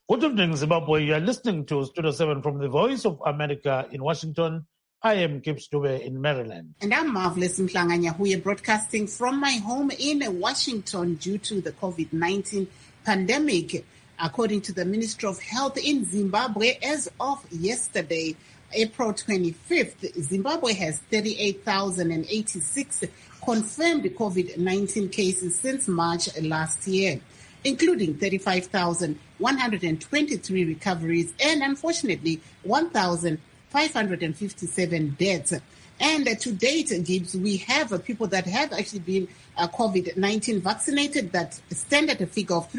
Good evening, Zimbabwe. You are listening to Studio 7 from the Voice of America in Washington. I am Gibbs Dube in Maryland. And I'm Marvelous Mhlanga-Nyahuye, broadcasting from my home in Washington due to the COVID-19 pandemic. According to the Ministry of Health in Zimbabwe, as of yesterday, April 25th, Zimbabwe has 38,086 confirmed COVID-19 cases since March last year, including 35,123 recoveries and, unfortunately, 1,557 deaths. And to date, Gibbs, we have people that have actually been COVID-19 vaccinated that stand at a figure of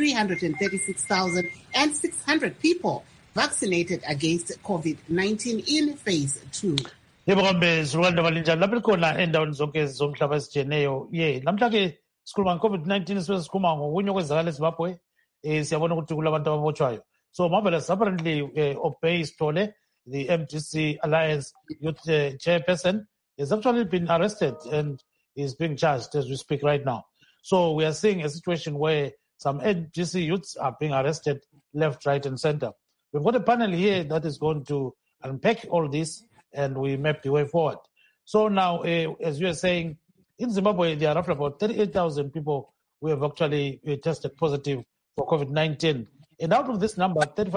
336,600 people vaccinated against COVID-19 in phase 2. Yebo kambe Rwanda balinjani lapho khona endaweni zonke zomhlaba esijeneyo namhla ke sikhuluma COVID-19 sikhuluma ngokunye okwenzakala eZimbabwe siyabona ukuthi kulabantu ababotshwayo. So Marvelous, apparently Obey Stole, the MDC Alliance Youth chairperson, has actually been arrested and is being charged as we speak right now. So we are seeing a situation where some MDC youths are being arrested left, right, and center. We've got a panel here that is going to unpack all this and we map the way forward. So now, as you are saying, in Zimbabwe, there are roughly about 38,000 people who have actually tested positive for COVID-19. And out of this number,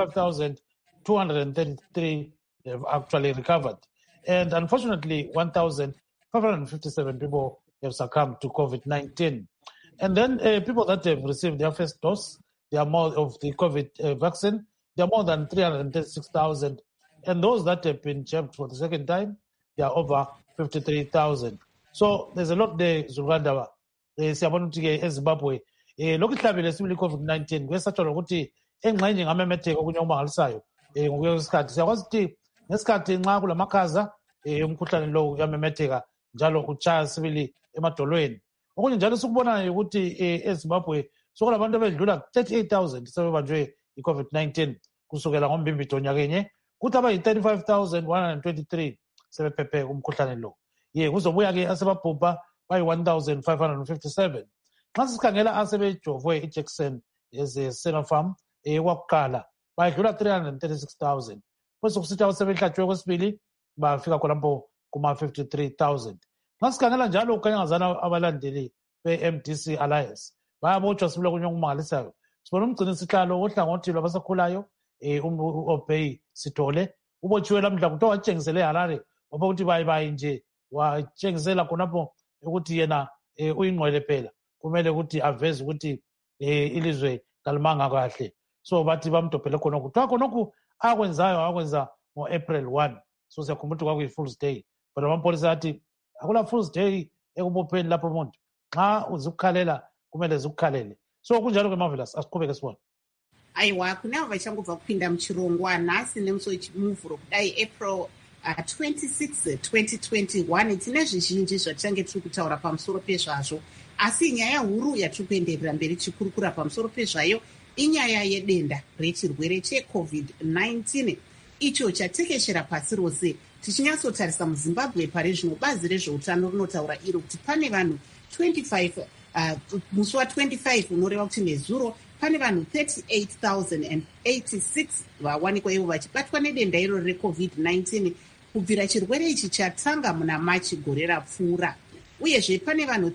35,233 have actually recovered. And unfortunately, 1,557 people have succumbed to COVID-19. And then people that have received their first dose, they are more of the COVID vaccine, they are more than 336,000. And those that have been jabbed for the second time, they are over 53,000. So there's a lot there, Zuranda. Siyabona ukuthi eZimbabwe lokhu ihlabile sibili COVID-19 kwesatshalwa ukuthi engxenye ngamemetheka okunye okumangalisayo ngokuya kwesikhathi. Siyakwazi ukuthi ngesikhathi nxa kulamakhaza umkhuhlane lo uyamemetheka njalo utshaya sibili emadolweni. Okunye njalo sikubonayo ukuthi eZimbabwe sokulabantu abedlula 38,000 sebebanjwe i-COVID-19 kusukela ngoMbimbithi nyakenye kuthi abayi 35,123 sebephephe umkhuhlane lo. Kuzobuya ke asebabhubha bayi 1,557. Nxa sikhangela asebejovwe ijekiseni Sinopharm kwakuqala bayedlula 336,000. Bese kusithi asebehlatshwe kwesibili bafika khonapho kuma 53,000. Nxa sikhangela njalo ukanyangazana abalandeli be-MDC Alliance bayabotshwa sibile kunye okumangalisayo. Sibona umgcinisihlalo ohlangothi lwabasakhulayo Obey Sithole ubotshiwe lamhla kuthiwa watshengisele eHarare ngoba ukuthi bayi nje watshengisela khonapho ukuthi yena uyingqwele phela kumele ukuthi aveze ukuthi ilizwe kalimanga kahle. So bathi bamdobhele khona kuthiwa khonokhu akwenza ngo-April 1. So siyakhumbula ukuthi kwakuyi-Fool's Day, but amapholisa athi akula-Fool's Day ekubopheni lapho umuntu nxa uzikukhalela kumele zikukhalele. So kunjalo ke Marvelous, asiqhubeke sibona. Aiwa, kunavo vachangobva kupinda muchirongwa nhasi nemusi wechimuvhuro kudai April 26, 2021. Tine zvizhinji zvatichange tiri kutaura pamusoro pezvazvo, asi nyaya huru yatiri kuenderera mberi tichikurukura pamusoro pezvayo inyaya yedenda rechirwere cheCovid-19 icho chatekeshera pasi rose. Tichinyatsotarisa muZimbabwe pari zvino bazi rezveutano rinotaura iro kuti pane vanhu 25 musi wa25 unoreva kuti nezuro pane vanhu 38,086 vawanikwa ivo vachibatwa nedenda iro reCovid-19 kubvira chirwere ichi chatanga muna Machi gore rapfuura. Uyezve pane vanhu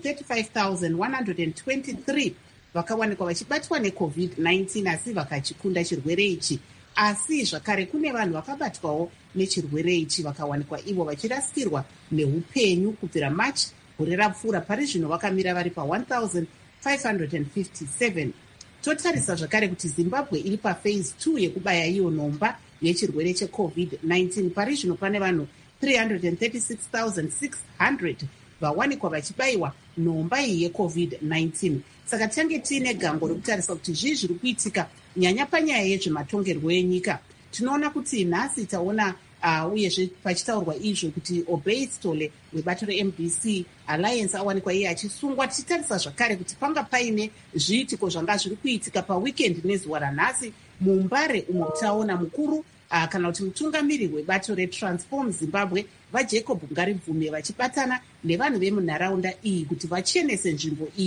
35,123 vakawanikwa vachibatwa neCovid-19 asi vakachikunda chirwere ichi. Asi zvakare kune vanhu vakabatwawo nechirwere ichi vakawanikwa ivo vachirasikirwa neupenyu kubvira Machi gore rapfuura. Pari zvino vakamira vari pa1,557. Totarisa zvakare kuti Zimbabwe iri paphase 2 yekubaya iyo nhomba yechirwere cheCovid-19. Pari zvino pane vanhu 336,600 vawanikwa vachibayiwa nhomba iyi yeCovid-19. Saka tange tiine gango rekutarisa kuti zvii zviri kuitika nyanya panyaya yezvematongerwo enyika. Tinoona kuti nhasi taona uyezve pachitaurwa izvo kuti Obey Stole webato reMDC Alliance awanikwa iye achisungwa. Tichitarisa zvakare kuti panga paine zviitiko zvanga zviri kuitika paweekend nezuva ranhasi muMbare umo taona mukuru kana kuti mutungamiriri webato reTransform Zimbabwe vaJacob Ngaribvume vachibatana nevanhu vemunharaunda iyi kuti vachenese nzvimbo iyi.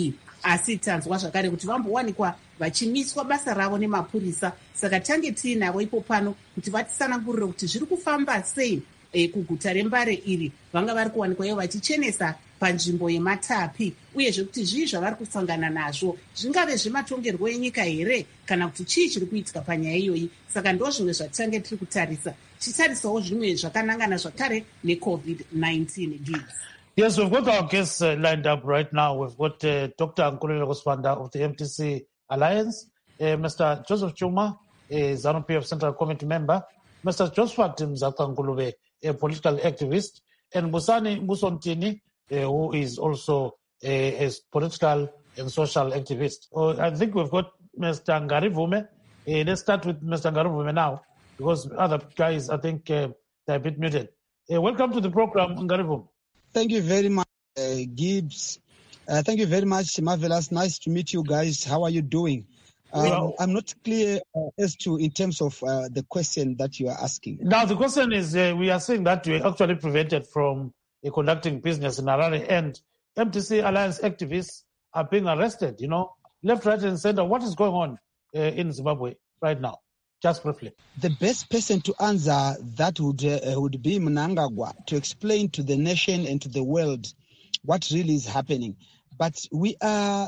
asi tanzwa zvakare kuti vambowanikwa vachimiswa basa ravo nemapurisa. Saka tange tiinavo ipo pano kuti vatisanangurire kuti zviri kufamba sei kuguta reMbare iri. Vanga vari kuwanikwa ivo vachichenesa panzvimbo yeMatapi, uyezve kuti zvii zvavari kusangana nazvo, zvingave zvematongerwo enyika here kana kuti chii chiri kuitika panyaya iyoyi. Saka ndo zvimwe zvatitange tiri kutarisa, tichitarisawo zvimwe zvakanangana zvakare neCOVID-19. Gibbs. Yes, we've got our guests lined up right now. We've got Dr. Nkululeko Sibanda of the MTC Alliance, Mr. Joseph Chuma, a ZANU-PF Central Committee member, Mr. Josephat Mzaka Ngulube, a political activist, and Busani Musontini, who is also a political and social activist. I think we've got Mr. Ngari Vume. Let's start with Mr. Ngari Vume now, because other guys, I think, they're a bit muted. Welcome to the program, Ngari Vume. Thank you very much, Gibbs. Thank you very much, Marvelous. Nice to meet you guys. How are you doing? I'm not clear as to in terms of the question that you are asking. Now, the question is, we are saying that we are actually prevented from conducting business in Harare, and MTC Alliance activists are being arrested, left, right, and center. What is going on in Zimbabwe right now? Just briefly. The best person to answer that would be Mnangagwa, to explain to the nation and to the world what really is happening. But we are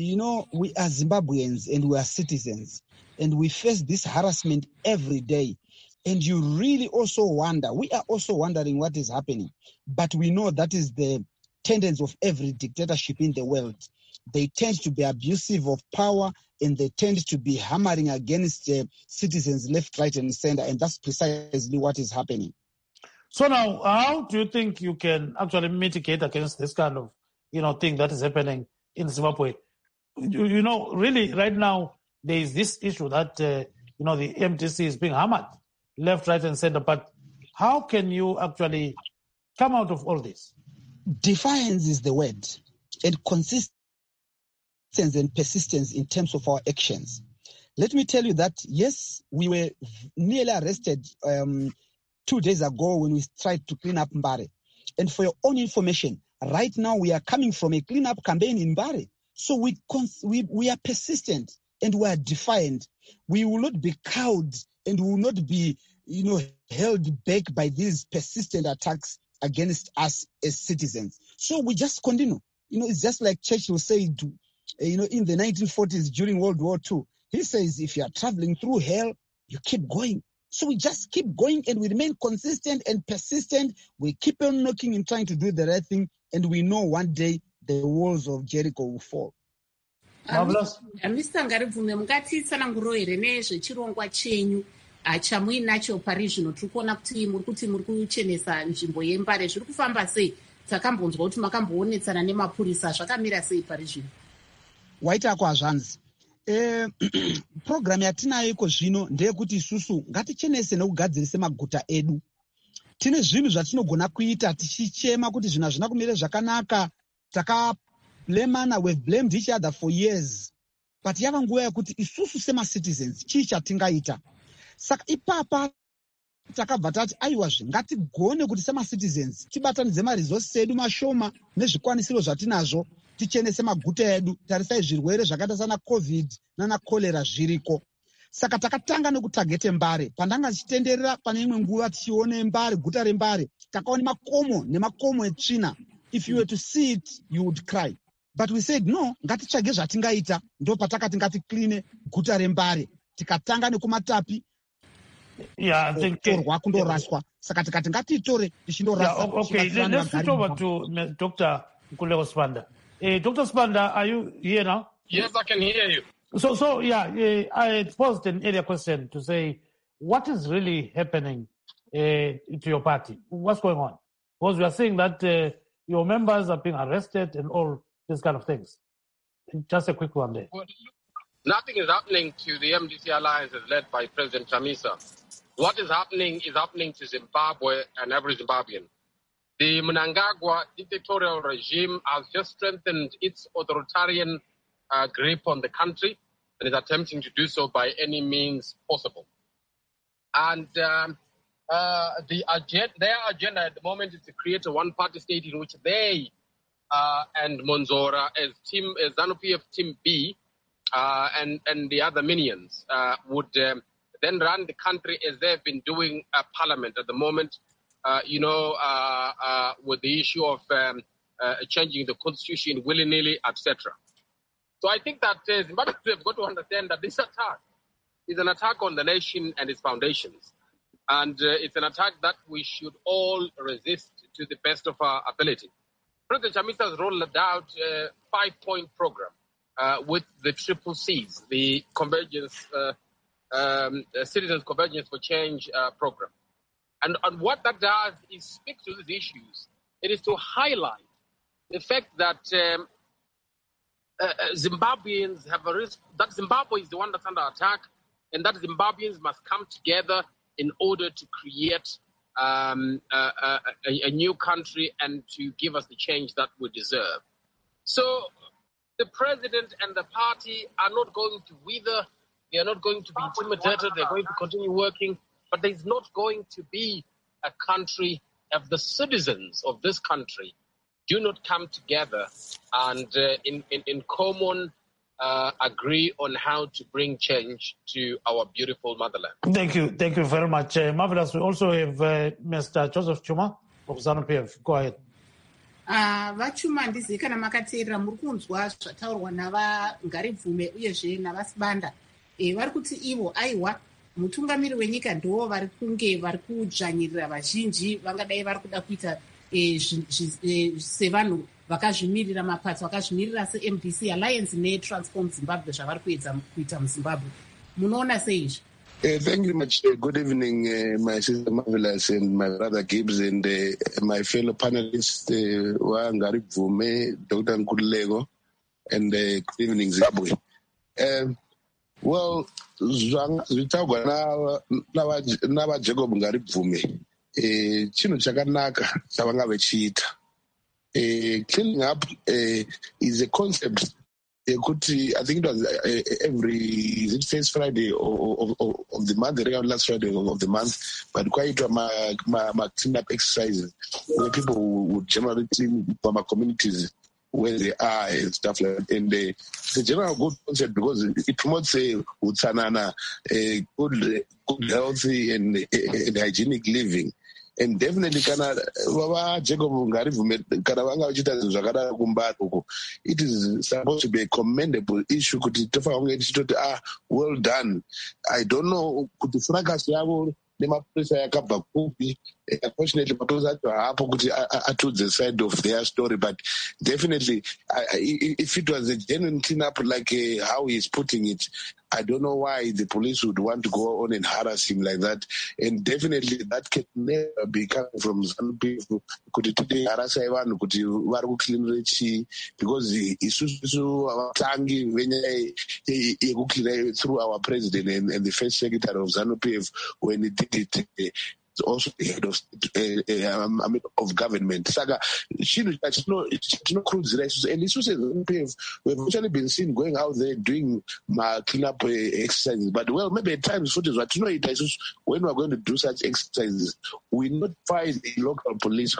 Zimbabweans and we are citizens, and we face this harassment every day. And you really also wonder, we are also wondering what is happening. But we know that is the tendency of every dictatorship in the world. They tend to be abusive of power, and they tend to be hammering against citizens left, right, and center. And that's precisely what is happening. So now, how do you think you can actually mitigate against this kind of, thing that is happening in Zimbabwe? Really, right now, there is this issue that, the MTC is being hammered left, right, and center. But how can you actually come out of all this? Defiance is the word, and consistency and persistence in terms of our actions. Let me tell you that, yes, we were nearly arrested 2 days ago when we tried to clean up Mbare. And for your own information, right now we are coming from a cleanup campaign in Mbare. So we are persistent and we are defiant. We will not be cowed and we will not be, held back by these persistent attacks against us as citizens. So we just continue. It's just like Churchill said, in the 1940s during World War II. He says, if you are traveling through hell, you keep going. So we just keep going and we remain consistent and persistent. We keep on knocking and trying to do the right thing. And we know one day the walls of Jericho will fall. Marvelous. Mr. Ngaribvume, mungatitsananguriro here nezvechirongwa chenyu chamuinacho pari zvino. Tiri kuona kuti muri kuchenesa nzvimbo yeMbare. Zviri kufamba sei? Takambonzwa kuti makamboonetsana nemapurisa. Zvakamira sei pari zvino? Waita kwazvanzi. Program yatinayo iko zvino ndeyekuti isusu ngatichenese nekugadzirise maguta edu. Tine zvinhu zvatinogona kuita tichichema kuti zvinhu hazvina kumira zvakanaka. Takalemana, we've blamed each other for years. But yava nguva yekuti isusu sema-citizens chii chatingaita. Saka ipapa takabva tati aiwazve ngatigone kuti sema-citizens tibatanidze maresources edu mashoma nezvikwanisiro zvatinazvo tichenese maguta edu. Tarisai zvirwere zvakaita sana COVID nana cholera zviriko. Saka takatanga nekutagete Mbare. Pandanga tichitenderera pane imwe nguva tichione Mbare, guta reMbare, takaone makomo nemakomo etsvina. If you were to see it, you would cry. But we said, no, ngatitsvage zvatingaita. Ndo patakati ngatikline guta reMbare. Tikatanga nekuMatapi. Yeah, I think kundoraswa. Saka tikati ngatitore tichindoraswa. Okay, let's switch over to Dr. Nkululeko Sibanda. Dr. Sibanda, are you here now? Yes, I can hear you. So I posed an earlier question to say, what is really happening to your party? What's going on? Because we are saying that your members are being arrested and all these kind of things. Just a quick one there. Well, nothing is happening to the MDC Alliance as led by President Chamisa. What is happening to Zimbabwe and every Zimbabwean. The Mnangagwa dictatorial regime has just strengthened its authoritarian grip on the country and is attempting to do so by any means possible. And their agenda at the moment is to create a one-party state in which they and Monzora as ZANU-PF Team B, and the other minions would then run the country as they've been doing parliament at the moment, with the issue of changing the constitution willy-nilly, etc. So I think that Zimbabweans have got to understand that this attack is an attack on the nation and its foundations. And it's an attack that we should all resist to the best of our ability. President Chamisa has rolled out a 5-point program with the triple C's, the Convergence, Citizens Convergence for Change program. And what that does is speak to these issues. It is to highlight the fact that Zimbabweans have a risk, that Zimbabwe is the one that's under attack, and that Zimbabweans must come together in order to create a new country and to give us the change that we deserve. So the president and the party are not going to wither. They are not going to be intimidated. They're going to continue working. But there's not going to be a country if the citizens of this country do not come together and in common agree on how to bring change to our beautiful motherland. Thank you very much. Marvelous. We also have Mr. Joseph Chuma of ZANU-PF. Go ahead. Vachuma ndizi kana makateerera muri kunzwa zvataurwa navaNgaribvume uyezve navasibanda vari kuti ivo aiwa mutungamiri wenyika ndo vari kunge vari kudzvanyirira vazhinji vangadai vari kuda kuita sevanhu vakazvimirira mapato akazvimirira seMDC Alliance neTransform Zimbabwe zvavari kuita muZimbabwe. Munoona sei izvi? Thank you much. Good evening, my sister Marvelous and my brother Gibbs and my fellow panelists, Ngaribvume, Dr. Nkululeko, and good evening, Zimbabwe. Well, zvitaurwa navaJacob Ngaribvume, chinhu chakanaka chavanga vachiita. Cleaning up is a concept. I think it was every first Friday of the month, the last Friday of the month, but quite my clean up exercises where people would generally clean from our communities where they are and stuff like that. And it's a general good concept because it promotes utsanana, good healthy and hygienic living. And definitely kana Jacob Ngaribvume kana vanga vachita zvakadaro kumbari uko, it is supposed to be a commendable issue kuti tofanira tichitoti well done. I don't know kuti fracas yavo nemapurisa yakabva kupi. Unfortunately mapurisa acho haapo kuti atiudze the side of their story, but definitely if it was a genuine cleanup like how he's putting it, I don't know why the police would want to go on and harass him like that. And definitely that can never be coming from some people. Kuti today harass vanhu kuti vari kucleanira chii, because isusu vatangi venyaya yekucleana through our president and the first secretary of ZANU-PF when he did it. Also the head of government. Saka, chatinokurudzira isusu, and isusu ZANU-PF, we've actually been seen going out there doing cleanup exercises. But well, maybe at times when we're going to do such exercises, we notify the local police.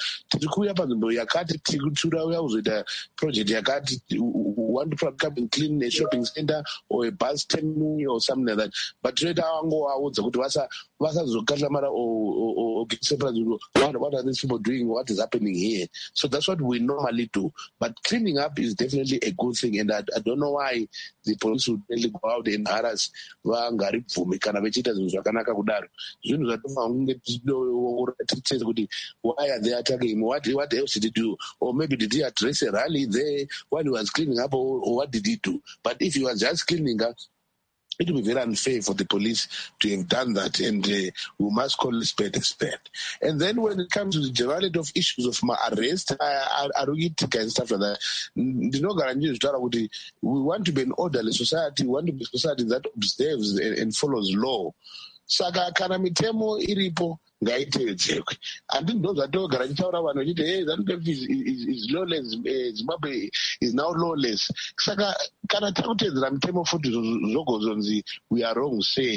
Project want to come and clean a shopping center or a bus terminal or something like that. But or get surprised, what are these people doing? What is happening here? So that's what we normally do. But cleaning up is definitely a good thing, and I don't know why the police would really go out and harass Ngaribvume kana vechita zvinhu zvakanaka kudaro. Zvinhu zvatofanira kunge why are they attacking him? What else did he do? Or maybe did he address a rally there while he was cleaning up, or what did he do? But if he was just cleaning up, it would be very unfair for the police to have done that, and we must call a spade a spade. And then when it comes to the generality of issues of my arrest, and stuff like that, we want to be an orderly society. We want to be a society that observes and follows law. Saka kana mitemo iripo ngaitedzekwe. Andini ndo zvatogara tichitaura vanhu vachiti ZANU-PF is lawless, Zimbabwe is now lawless. Saka kana takutedzera mitemo futi zvogozonzi we are wrong say,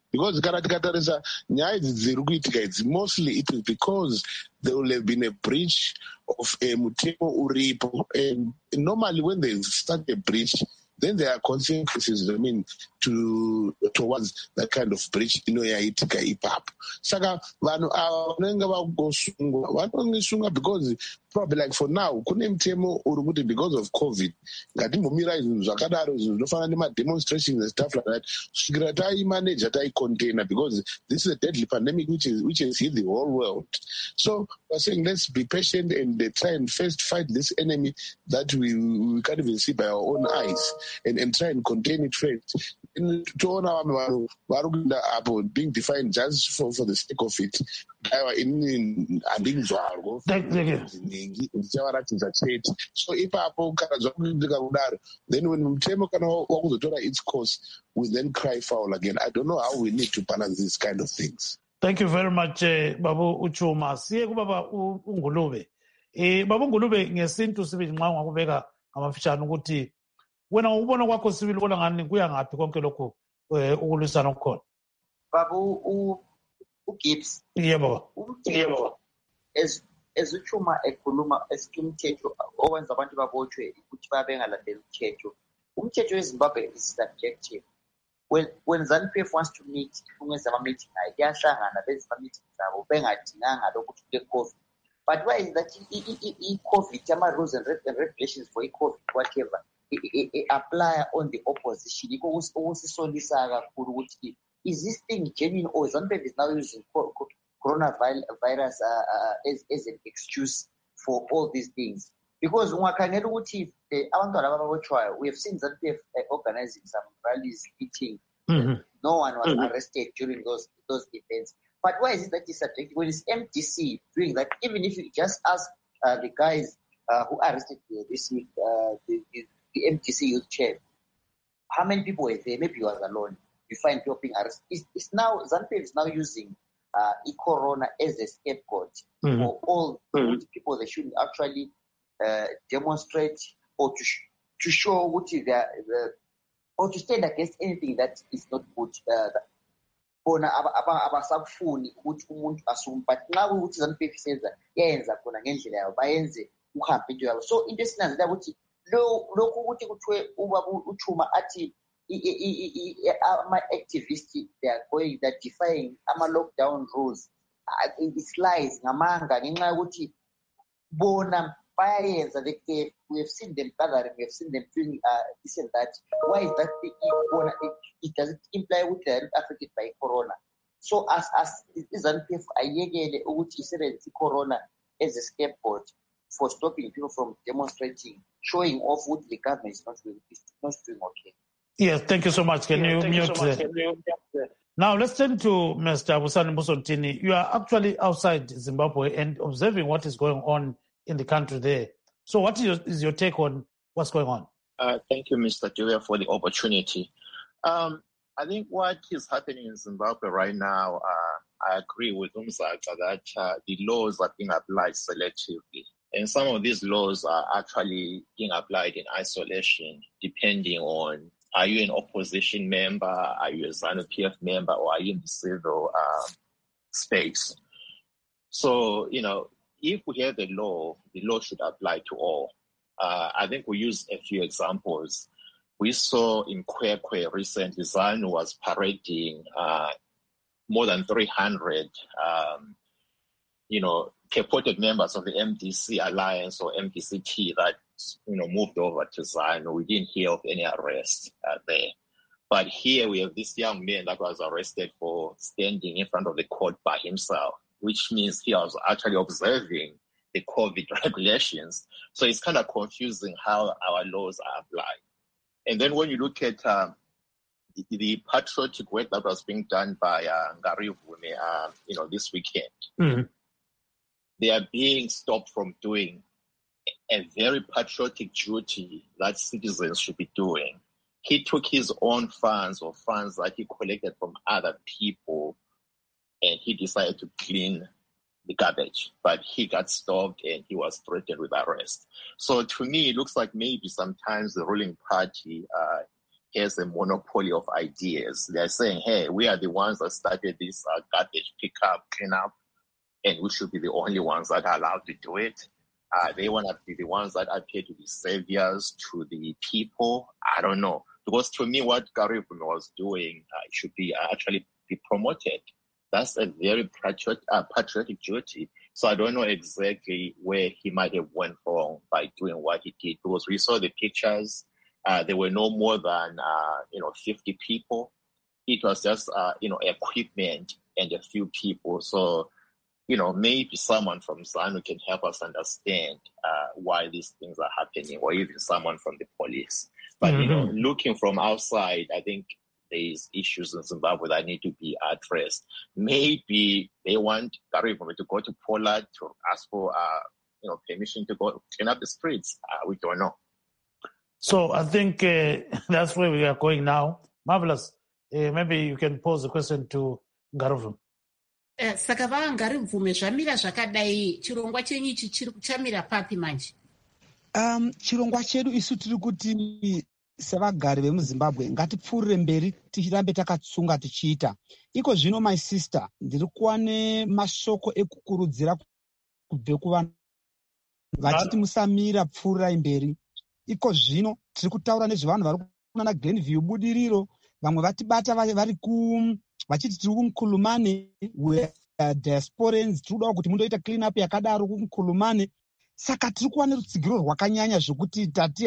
because kana tikatarisa nyaya idzi dziri kuitika idzi, mostly it is because there will have been a breach of mutemo uripo, and normally when they start a breach, then there are consequences, I mean, towards that kind of breach yaitika ipapo. Saka vanhu ava vanenge vagosungwa vanongisungwa because probably like for now kune mutemo uri kuti because of COVID ngatimbomira zvinhu zvakadaro, zvinhu zvinofanana nemademonstrations and stuff like that, kusvikira taimanage taicontainer, because this is a deadly pandemic which has hit the whole world. So we're saying let's be patient and try and first fight this enemy that we can't even see by our own eyes, and try and contain it first. Toona vamwe vanhu vari kuenda apo being defined just for the sake of it. Aiwa inini handinzwarwo dzinengi ndichavaratidza chete. So ipapo kana zvakuitika kudaro, then when mutemo kana wakuzotora its course, we then cry foul again. I don't know how we need to balance these kind of things. Thank you very much, Babu Uchuma. Siye kubaba uNgulube. Babu Ngulube, ngesintu sibili nxa ungakubeka ngamafishane ukuthi wena ubona kwakho sibili ubona ngani kuya ngaphi konke lokho ukulwisana okukhona. Babu uGibbs. Yebo. Uchuma ekhuluma umthetho owenza abantu babotshwe ukuthi babengalandeli umthetho. Umthetho weZimbabwe is subjective. When ZANU-PF wants to meet, kungenza ama-meeting ayo kuyahlangana benza ama-meeting zabo bengadinganga lokuthi kule-COVID. But why is that i-COVID, ama-rules and regulations for i-COVID, whatever, apply on the opposition? Ukusisolisa kakhulu ukuthi is this thing genuine, or ZANU-PF is now using coronavirus as an excuse for all these things? Because ungakhangela ukuthi abantwana ababotshwayo, we have seen ZANU-PF organizing some rallies, meeting. No one was arrested during those events. But why is it that it's subjective when it's MDC doing that? Even if you just ask the guys who arrested this week, the MDC youth chair, how many people were there? Maybe he was alone. You find people being arrested. It's now ZANU-PF is now using corona as a scapegoat for all people that should actually demonstrate or to show what is or to stand against anything that is not good. Bona abasafuni ukuthi umuntu asume, but now ukuthi ZANU-PF says that yenza khona ngendlela yayo bayenze uhambe into yabo. So into esinanzela ukuthi lokhu ukuthi kuthiwe ubaba Uchuma athi ama-activists they're defying ama-lockdown rules, it's lies ngamanga ngenxa yokuthi bona bayayenza. We have seen them gathering, we have seen them doing this and that. Why is that it doesn't imply that they are affected by corona? So as ZANU-PF ayekele ukuthi isebenzise corona as a scapegoat for stopping people from demonstrating, showing off what the government is not doing okay. Yes, thank you so much. Can you mute? Now let's turn to Mr. Abusani Musontini. You are actually outside Zimbabwe and observing what is going on in the country there. So what is your take on what's going on? Thank you, Mr. Dewey, for the opportunity. I think what is happening in Zimbabwe right now, I agree with Umzaka that the laws are being applied selectively. And some of these laws are actually being applied in isolation, depending on, are you an opposition member, are you a ZANU-PF member, or are you in the civil space? So, if we have the law should apply to all. I think we use a few examples. We saw in Kwekwe recently, ZANU was parading more than 300, purported members of the MDC Alliance or MDC-T that, moved over to ZANU. We didn't hear of any arrest there. But here we have this young man that was arrested for standing in front of the court by himself, which means he was actually observing the COVID regulations. So it's kind of confusing how our laws are applied. And then when you look at the patriotic work that was being done by Ngari Vume, this weekend, they are being stopped from doing a very patriotic duty that citizens should be doing. He took his own funds or funds that he collected from other people, and he decided to clean the garbage. But he got stopped and he was threatened with arrest. So to me, it looks like maybe sometimes the ruling party has a monopoly of ideas. They're saying, hey, we are the ones that started this garbage pickup, cleanup, and we should be the only ones that are allowed to do it. They want to be the ones that appear to be saviors to the people. I don't know. Because to me, what Gary Vume was doing should be actually be promoted. That's a very patriotic duty. So I don't know exactly where he might have went wrong by doing what he did. Because we saw the pictures. There were no more than 50 people. It was just equipment and a few people. So maybe someone from ZANU can help us understand why these things are happening, or even someone from the police. But looking from outside, I think there's issues in Zimbabwe that need to be addressed. Maybe they want Gary Vume to go to Poland to ask for permission to go clean up the streets. We don't know. So I think that's where we are going now. Marvelous. Maybe you can pose the question to Gary Vume. Saka Gary Vume zvamira zvakadai, chirongwa chenyu ichi chamira papi manje? Chirongwa chedu isu tiri kuti sevagari vemuzimbabwe ngatipfuurire mberi tichirambe takatsunga tichiita. Iko zvino my sister ndiri kuwane mashoko ekukurudzira kubve kuvanhu vachiti musamira, pfuurirai mberi. Iko zvino tiri kutaura nezvevanhu vari kunana Glenview budiriro, vamwe vatibata vachiti tiri kumkulumane, diasporans, tiri kudawo kuti mundoita clean up yakadaro kumkulumane. Saka tiri kuwana rutsigiro rwakanyanya zvokuti tati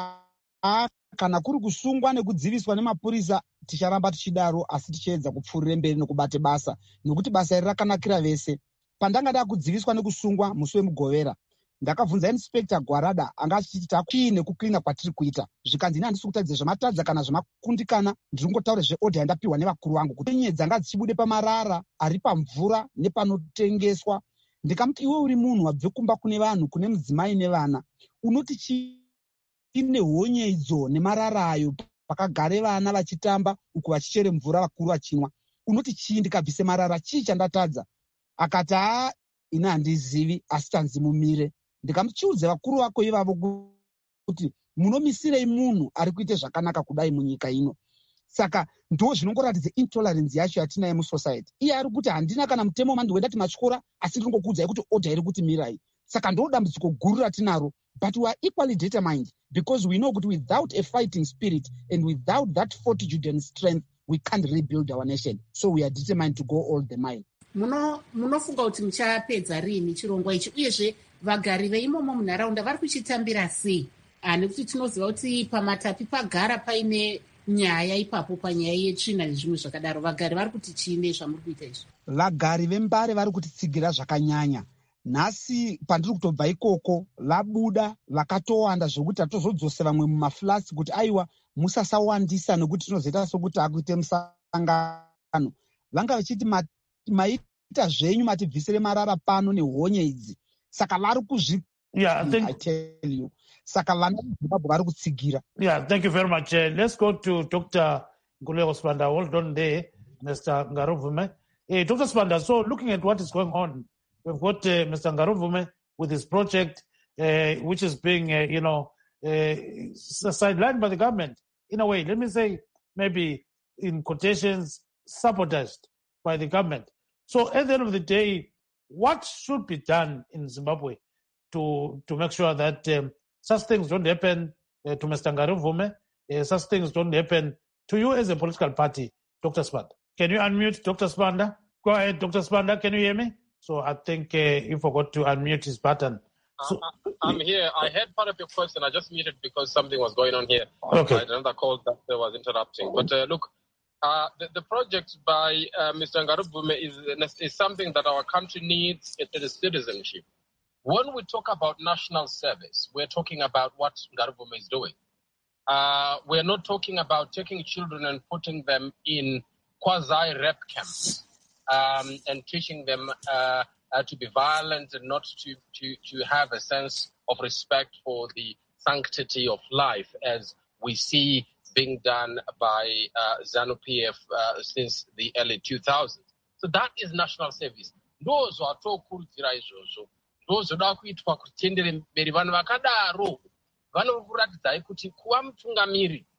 kana kuri kusungwa nekudziviswa nemapurisa ticharamba tichidaro, asi tichiedza kupfuurira mberi nekubate basa, nokuti basa iri rakanakira vese. Pandangada kudziviswa nekusungwa musi wemugovera, ndakabvunza inspector Gwarada anga achiti takii nekuklina kwatiri kuita. Zvikanzi ine handisi kutaridza zvematadza kana zvemakundikana, ndiri kungotaura zveodha yandapiwa nevakuru vangu kuti nyaya dzanga dzichibude pamarara ari pamvura nepanotengeswa. Ndikamuti iwe uri munhu wabve kumba kune vanhu, kune mudzimai nevana, unoti chine honye idzo nemarara ayo pakagare vana vachitamba uku vachichere mvura vakuru vachinwa, unoti chii ndikabvise marara, chii chandatadza? Akati ine handizivi, asi tanzi mumire. Ndikamuchiudza vakuru vako ivavo kuti munomisirei munhu ari kuite zvakanaka kudai munyika ino. Saka ndo zvinongoratidza intolerance yacho yatinayo musociety. Iye ari kuti handina kana mutemo mandiwenda timatyora, asi ndinongokuudzai kuti order iri kuti mirai. Saka ndo dambudziko guru ratinaro. But we are equally determined because we know that without a fighting spirit and without that fortitude and strength, we can't rebuild our nation. So we are determined to go all the mile. Munofunga kuti muchapedza rini chirongwa ichi, uyezve vagari veimomo munharaunda vari kuchitambira sei? Nekuti tinoziva kuti pamatapi pagara paine nyaya ipapo, panyaya yetsvina nezvimwe zvakadaro. Vagari vari kuti chiine zvamuri kuita izvi? Vagari vembare vari kutitsigira zvakanyanya. Nhasi pandiri kutobva ikoko vabuda vakatowanda zvokuti hatozodzose vamwe mumaflats kuti aiwa musasawandisa nekuti tinozoita sokuti akuite musangano. Vanga vachiti maita zvenyu matibvisire marara pano nehonye idzi. Saka vari I tell you. Saka vana veZimbabwe vari kutsigira. Yeah, thank you very much. Let's go to Dr. Nkululeko Sibanda. Hold on there, Mr. Gary Vume. Dr. Sibanda, so looking at what is going on, we've got Mr. Gary Vume with his project, which is being, sidelined by the government. In a way, let me say, maybe in quotations, sabotaged by the government. So at the end of the day, what should be done in Zimbabwe to make sure that such things don't happen to Mr. Gary Vume, such things don't happen to you as a political party, Dr. Sibanda? Can you unmute Dr. Sibanda? Go ahead, Dr. Sibanda, can you hear me? So I think you forgot to unmute his button. So, I'm here. I heard part of your question. I just muted because something was going on here. Okay. Another call that was interrupting. But look, the project by Mr. Gary Vume is something that our country needs. It is citizenship. When we talk about national service, we're talking about what Gary Vume is doing. We're not talking about taking children and putting them in quasi-rep camps and teaching them to be violent and not to have a sense of respect for the sanctity of life, as we see being done by ZANU-PF since the early 2000s. So that is national service. Those who are tokurudzira izvozvo ndozoda kuitwa kutendere mberi vanhu vakadaro vanokuratidzai kuti kuva mutungamiri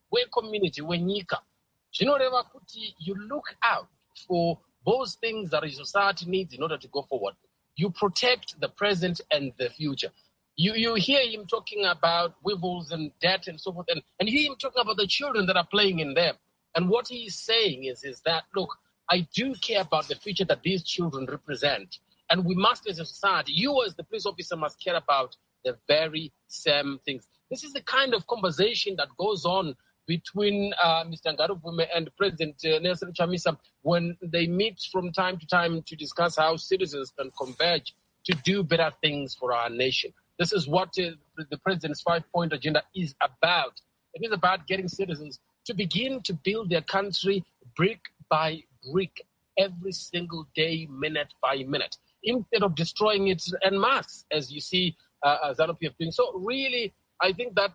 community, wenyika. Zvinoreva kuti you look out for those things that a society needs in order to go forward. You protect the present and the future. You hear him talking about weevils and debt and so forth, and you hear him talking about the children that are playing in them. And what he's saying is that, look, I do care about the future that these children represent. And we must, as a society, you as the police officer must care about the very same things. This is the kind of conversation that goes on between Mr. Ngaruvume and President Nelson Chamisa when they meet from time to time to discuss how citizens can converge to do better things for our nation. This is what the president's 5-point agenda is about. It is about getting citizens to begin to build their country brick by brick, every single day, minute by minute, instead of destroying it en masse, as you see ZANU-PF doing. So really, I think that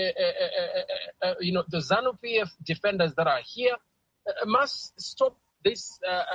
the ZANU-PF defenders that are here must stop this.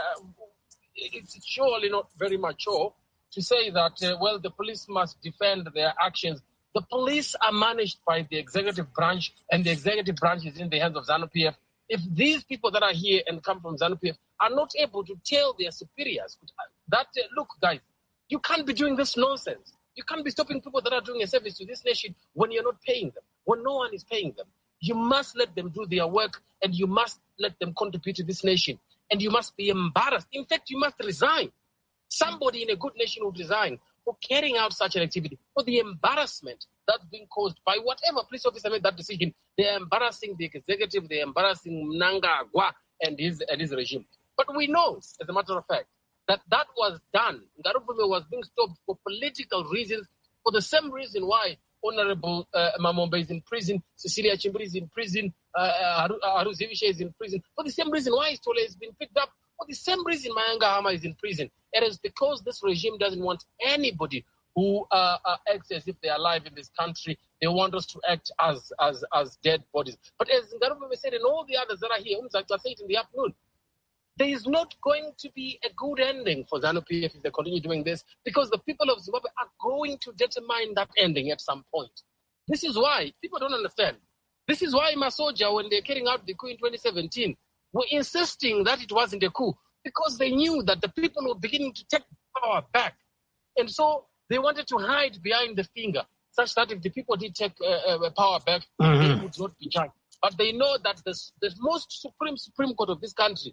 It's surely not very mature to say that, the police must defend their actions. The police are managed by the executive branch, and the executive branch is in the hands of ZANU-PF. If these people that are here and come from ZANU-PF are not able to tell their superiors that, look, guys, you can't be doing this nonsense. You can't be stopping people that are doing a service to this nation when you're not paying them, when no one is paying them. You must let them do their work, and you must let them contribute to this nation. And you must be embarrassed. In fact, you must resign. Somebody in a good nation would resign for carrying out such an activity, for the embarrassment that's being caused by whatever police officer made that decision. They're embarrassing the executive, they're embarrassing Mnangagwa and his regime. But we know, as a matter of fact, that was done. Ngaruvume was being stopped for political reasons, for the same reason why Honorable Mamombe is in prison, Cecilia Chimbiri is in prison, Haruzivishe is in prison, for the same reason why Stole has been picked up, for the same reason Mayanga Hama is in prison. It is because this regime doesn't want anybody who acts as if they are alive in this country. They want us to act as dead bodies. But as Ngaruvume said, and all the others that are here, I said it in the afternoon, there is not going to be a good ending for ZANU-PF if they continue doing this, because the people of Zimbabwe are going to determine that ending at some point. This is why people don't understand. This is why Masoja, when they're carrying out the coup in 2017, were insisting that it wasn't a coup, because they knew that the people were beginning to take power back. And so they wanted to hide behind the finger, such that if the people did take power back, they would not be charged. But they know that the most Supreme Court of this country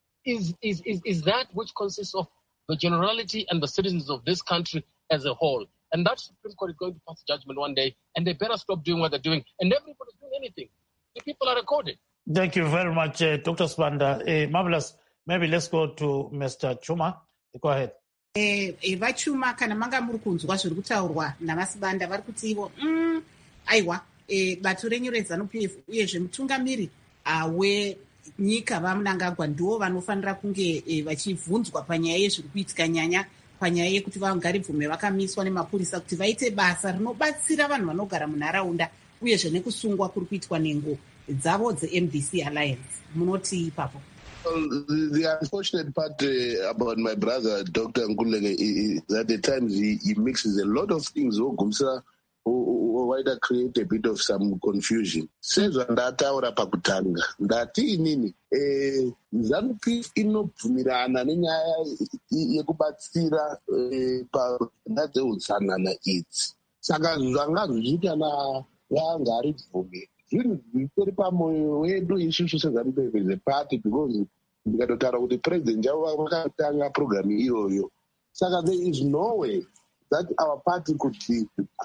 is that which consists of the generality and the citizens of this country as a whole. And that Supreme Court is going to pass judgment one day, and they better stop doing what they're doing. And everybody's doing anything. The people are recorded. Thank you very much, Dr. Sibanda. Marvelous. Maybe let's go to Mr. Chuma. Go ahead. Vachuma kana manga muri kunzwa zviri kutaurwa namasibanda vari kuti ivo aiwa bato renyu reZANU-PF uyezve mutungamiri wenyika vaMnangagwa ndivo vanofanira kunge vachibvunzwa panyaya yezviri kuitika, nyanya panyaya yekuti vaNgaribvume vakamiswa nemapurisa kuti vaite basa rinobatsira vanhu vanogara munharaunda, uyezve nekusungwa kuri kuitwa nengo dzavo dzeMDC Alliance. Munoti ipapo? The unfortunate part about my brother, Dr. Nkululeke, is that at times he mixes a lot of things. Why that create a bit of some confusion. Sezwa ndataura pakutanga ndati inini ZANU-PF inobvumirana nenyaya yekubatsira pandadzeutsanana idzi. Saka zvanga zvichiita naVangaribvume zvinhu zvitori pamwoyo wedu isusu seZANU-PF as a party, because ndikatotaura kuti president javo vakatanga programu iyoyo. Saka there is no way that our party could be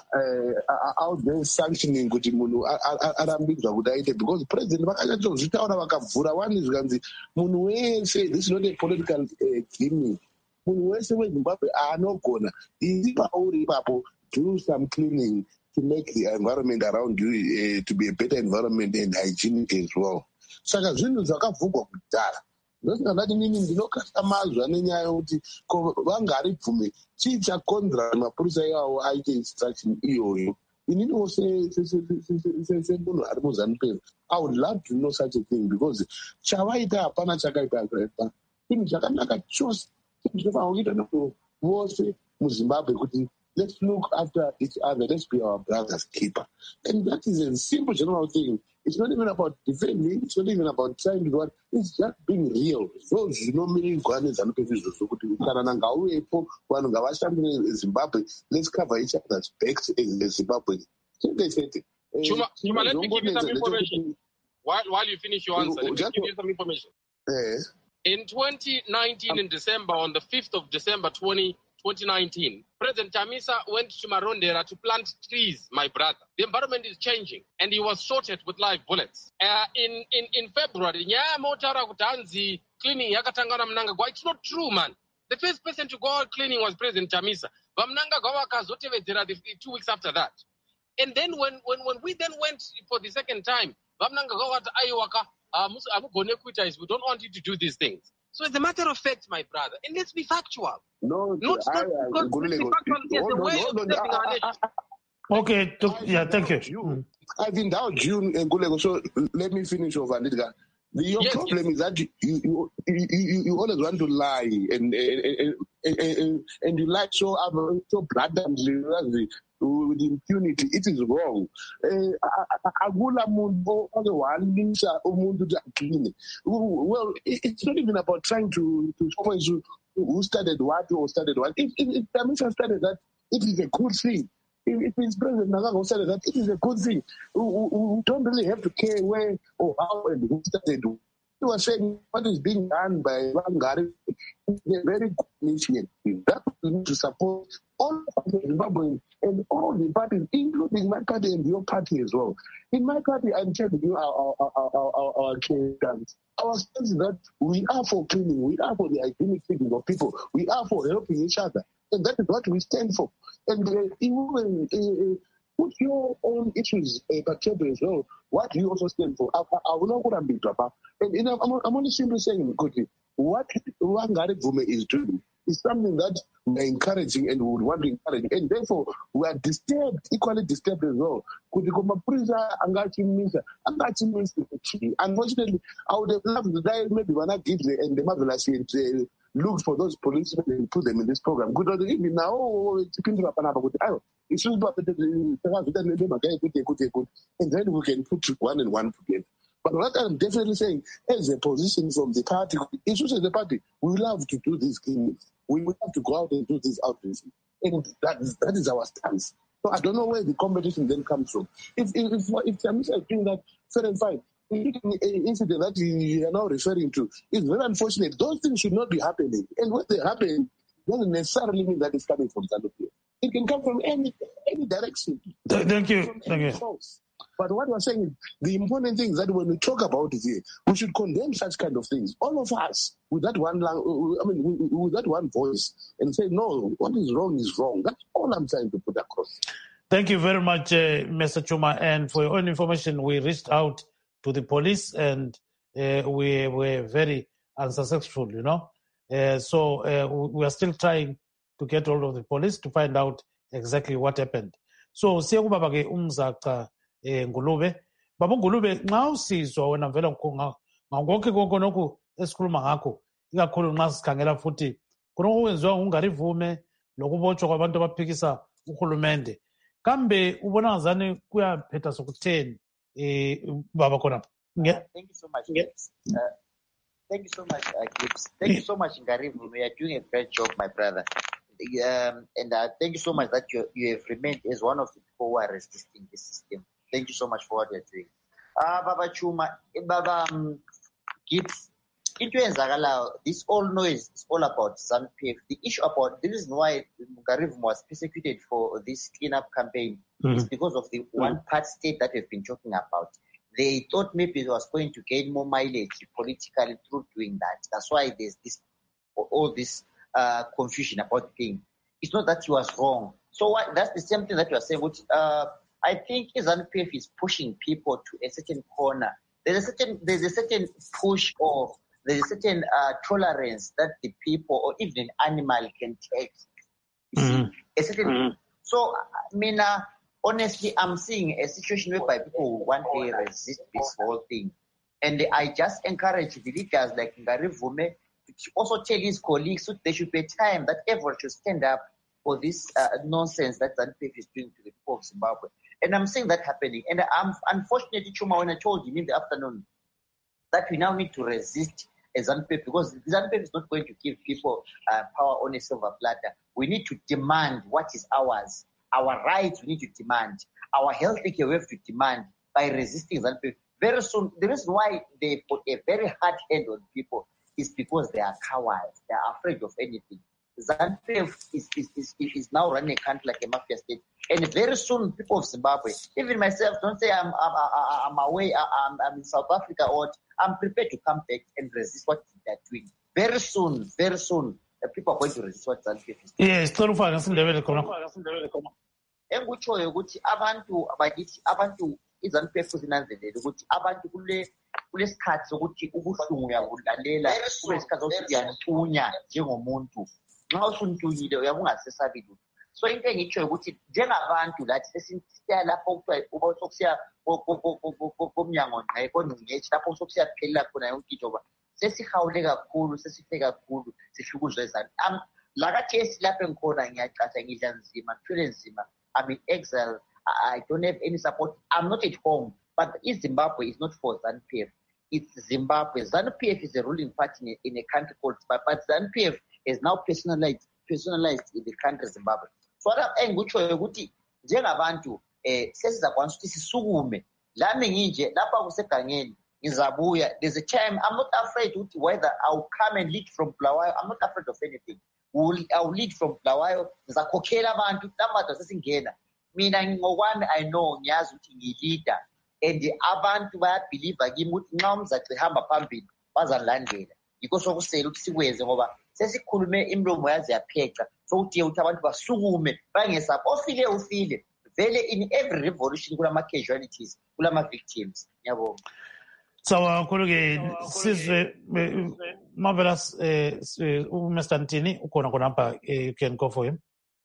out there sanctioning kuti munhu arambidzwa kuti aite, because president vakachazvitaura vakavhura wani zvikanzi munhu wese, this is not a political gimmick, munhu wese weZimbabwe anogona iri pauri ipapo, do some cleaning to make the environment around you to be a better environment and hygienic as well. Saka zvinhu zvakavhurwa kudhara. Ndosingandati nini ndinokashamazva nenyaya yokuti Vangaribvume chii chakonzera mapurisa iwawo aite instruction iyoyo. Ininiwo semunhu ari muZANU-PF, I would love to know such a thing, because chavaita hapana chakaita zvaipa. Chinhu chakanaka chose, chinhu chinofanira kuita nemunhu wose muZimbabwe kuti let's look after each other. Let's be our brother's keeper. And that is a simple general thing. It's not even about defending. It's not even about trying to do what. It's just being real. So, many Zimbabwe. Let's cover each other's backs in Zimbabwe. Chuma, let me give you some information. While you finish your answer, let me give you some information. In 2019, in December, on the 5th of December 2019, President Chamisa went to Marondera to plant trees, my brother. The environment is changing, and he was shot with live bullets. In February, cleaning yakatangana Mnangagwa. It's not true, man. The first person to go out cleaning was President Chamisa. But Mnangagwa wakazotevedzera 2 weeks after that. And then when we then went for the second time, we don't want you to do these things. So it's a matter of fact, my brother. And let's be factual. Okay, thank you. I've endowed you, Ngulego, so let me finish over, Nidga. Your problem is that you always want to lie, and you lie so blatantly with impunity. It is wrong. Well, it's not even about trying to show who started what or started what. If Chamisa started that, it is a good thing. If it's President Nagago said that, it is a good thing. We don't really have to care where or how and who started. You were saying what is being done by Wangari is a very good initiative. That we need to support all of the Zimbabweans and all the parties, including my party and your party as well. In my party, I'm telling you our candidates. Our stance is that we are for cleaning, we are for the hygienic treatment of people, we are for helping each other. And that is what we stand for. And even put your own issues per table as well. What do you also stand for? I will not go and be drama. And I'm only simply saying, what Wangari Vume is doing is something that we're encouraging and we would want to encourage. And therefore, we are disturbed, equally disturbed as well. Unfortunately, I would have loved to die maybe when I give the and the marvelous look for those policemen and put them in this program. Good or even now, and then we can put one and one together. But what I'm definitely saying, as a position from the party, issues of the party, we love to do these things. We will have to go out and do this outreach. And that is our stance. So I don't know where the competition then comes from. If Chamisa is doing that, fair and fine. The incident that you are now referring to is very unfortunate. Those things should not be happening. And when they happen, doesn't necessarily mean that it's coming from ZANU-PF. It can come from any direction. Thank you. But what we're saying is, the important thing is that when we talk about it here, we should condemn such kind of things. All of us, with that one with that one voice, and say, no, what is wrong is wrong. That's all I'm trying to put across. Thank you very much, Mr. Chuma. And for your own information, we reached out to the police, and we were very unsuccessful, So we are still trying to get hold of the police to find out exactly what happened. So, siyakubaba ke umzaca Ngulube. Baba Ngulube, nxa usizwa wena vela konke konke esikhuluma ngakho, ikakhulu nxa sikhangela futhi konke okwenziwa nguNgari Vume lokubotshwa kwabantu abaphikisa uhulumende. Kambe ubona ngazani kuyaphetha sokutheni baba khonapha? Thank you so much. Yes. Thank you so much, Gibbs. Thank you so much, Ngari Vume. You are doing a great job, my brother. And thank you so much that you have remained as one of the people who are resisting this system. Thank you so much for what you're doing. Baba Chuma, Baba Gibbs, this all noise is all about ZANU-PF. The issue about the reason why Ngari Vume was persecuted for this cleanup campaign is because of the one-part state that we've been talking about. They thought maybe it was going to gain more mileage politically through doing that. That's why there's all this confusion about the thing. It's not that he was wrong. So that's the same thing that you are saying. Which, I think ZANU-PF is pushing people to a certain corner. There's a certain push, or there's a certain tolerance that the people or even an animal can take. You see, a certain. So, honestly, I'm seeing a situation whereby people want to resist this whole thing, and I just encourage the leaders like Ngari Vume to also tell his colleagues that there should be a time that everyone should stand up for this nonsense that ZANU-PF is doing to the people of Zimbabwe. And I'm seeing that happening. And I'm unfortunately, Chuma, when I told him in the afternoon that we now need to resist ZANU-PF, because ZANU-PF is not going to give people power on a silver platter. We need to demand what is ours. Our rights we need to demand. Our health care we have to demand by resisting ZANU-PF. Very soon, the reason why they put a very hard hand on people is because they are cowards. They are afraid of anything. ZANU-PF is now running a country like a mafia state. And very soon, people of Zimbabwe, even myself, don't say I'm away, I'm in South Africa, or I'm prepared to come back and resist what they're doing. Very soon, people are going to resist what ZANU-PF is doing. Yes, engikutshoyo ukuthi abantu bakithi abantu iZANU-PF zinanzelele ukuthi abantu kulesikhathi sokuthi ubuhlungu uyabulalela kulesikhathi sokuthi uyantunya njengomuntu. Nxa usuntunyile uyabe ungasesabi lutho. So into engitshoyo ukuthi njengabantu lathi sesiya lapho kuthiwa sokusiya komnyango ngqe kongcingetshe lapho sokusiyaphelela khona yonke into ngoba sesihawule kakhulu sesife kakhulu sihlukuzwe ZANU. Lakathi esilapho engikhona ngiyacaca ngidla nzima ngithwele nzima. I'm in exile. I don't have any support. I'm not at home. But East Zimbabwe is not for ZANU-PF. It's Zimbabwe. ZANU-PF is a ruling party in a country called Zimbabwe. But ZANU-PF is now personalized in the country Zimbabwe. So what I'm ukuthi njengabantu sesizakwanisa ukuthi sisukume. Lami nginje lapha kusegangeni ngizabuya. There's a time I'm not afraid whether I'll come and lead from Bulawayo. I'm not afraid of anything. I'll lead from Bulawayo. Ngizakhokhela abantu tamata sesingena. Mina ngokwami I know ngiyazi ukuthi ngilida and abantu bayabelieve kimi ukuthi nxa umzaci hamba phambili bazalandela. Yikho sokusela ukuthi sikwenze ngoba sesikhulume imlomo yazi yapheca. Sokuthi ukuthi abantu basukume bangesapho ofile ufile. Vele in every revolution kulama casualties, kulama victims. Ngiyabonga. Sawa khuluke sizwe marvelous Mr. Ntini ukhona khonapha you can go for him.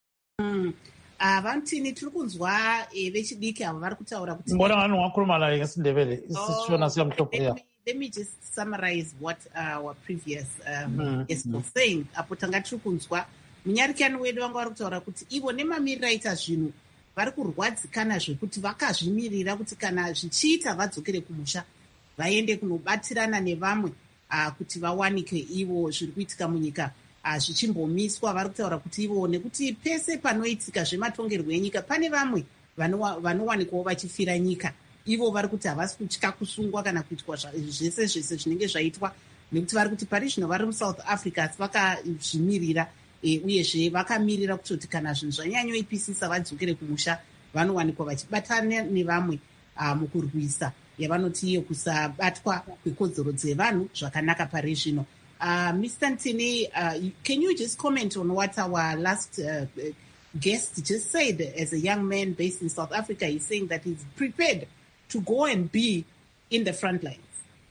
Vantini tiri kunzwa vechidiki avo vari kutaura kuti mbona ngani wakhuluma naye ngesindebele isishona siyamhlophe. Let me just summarize what our previous guest was saying. Apo tanga tiri kunzwa munyarikani wedu vanga vari kutaura kuti ivo nemamiriro aita zvinhu vari kurwadzikana zvekuti vakazvimirira kuti kana zvichiita vadzokere kumusha vaende kunobatirana nevamwe kuti vawanike ivo zviri kuitika munyika zvichimbomiswa. Vari kutaura kuti ivo nekuti pese panoitika zvematongerwo enyika pane vamwe vanowanikwawo vachifira nyika. Ivo vari kuti havasi kutya kusungwa kana kuitwa zvese zvinenge zvaitwa nekuti vari kuti pari zvino vari muSouth Africa asi vakazvimirira uyezve vakamirira kutoti kana zvinhu zvanyanyoipisisa vadzokere kumusha vanowanikwa vachibatana nevamwe mukurwisa yavanoti iyo kusabatwa kwekodzero dzevanhu zvakanaka pari zvino. Mr. Ntini, can you just comment on what our last guest just said? As a young man based in South Africa, he's saying that he's prepared to go and be in the front lines.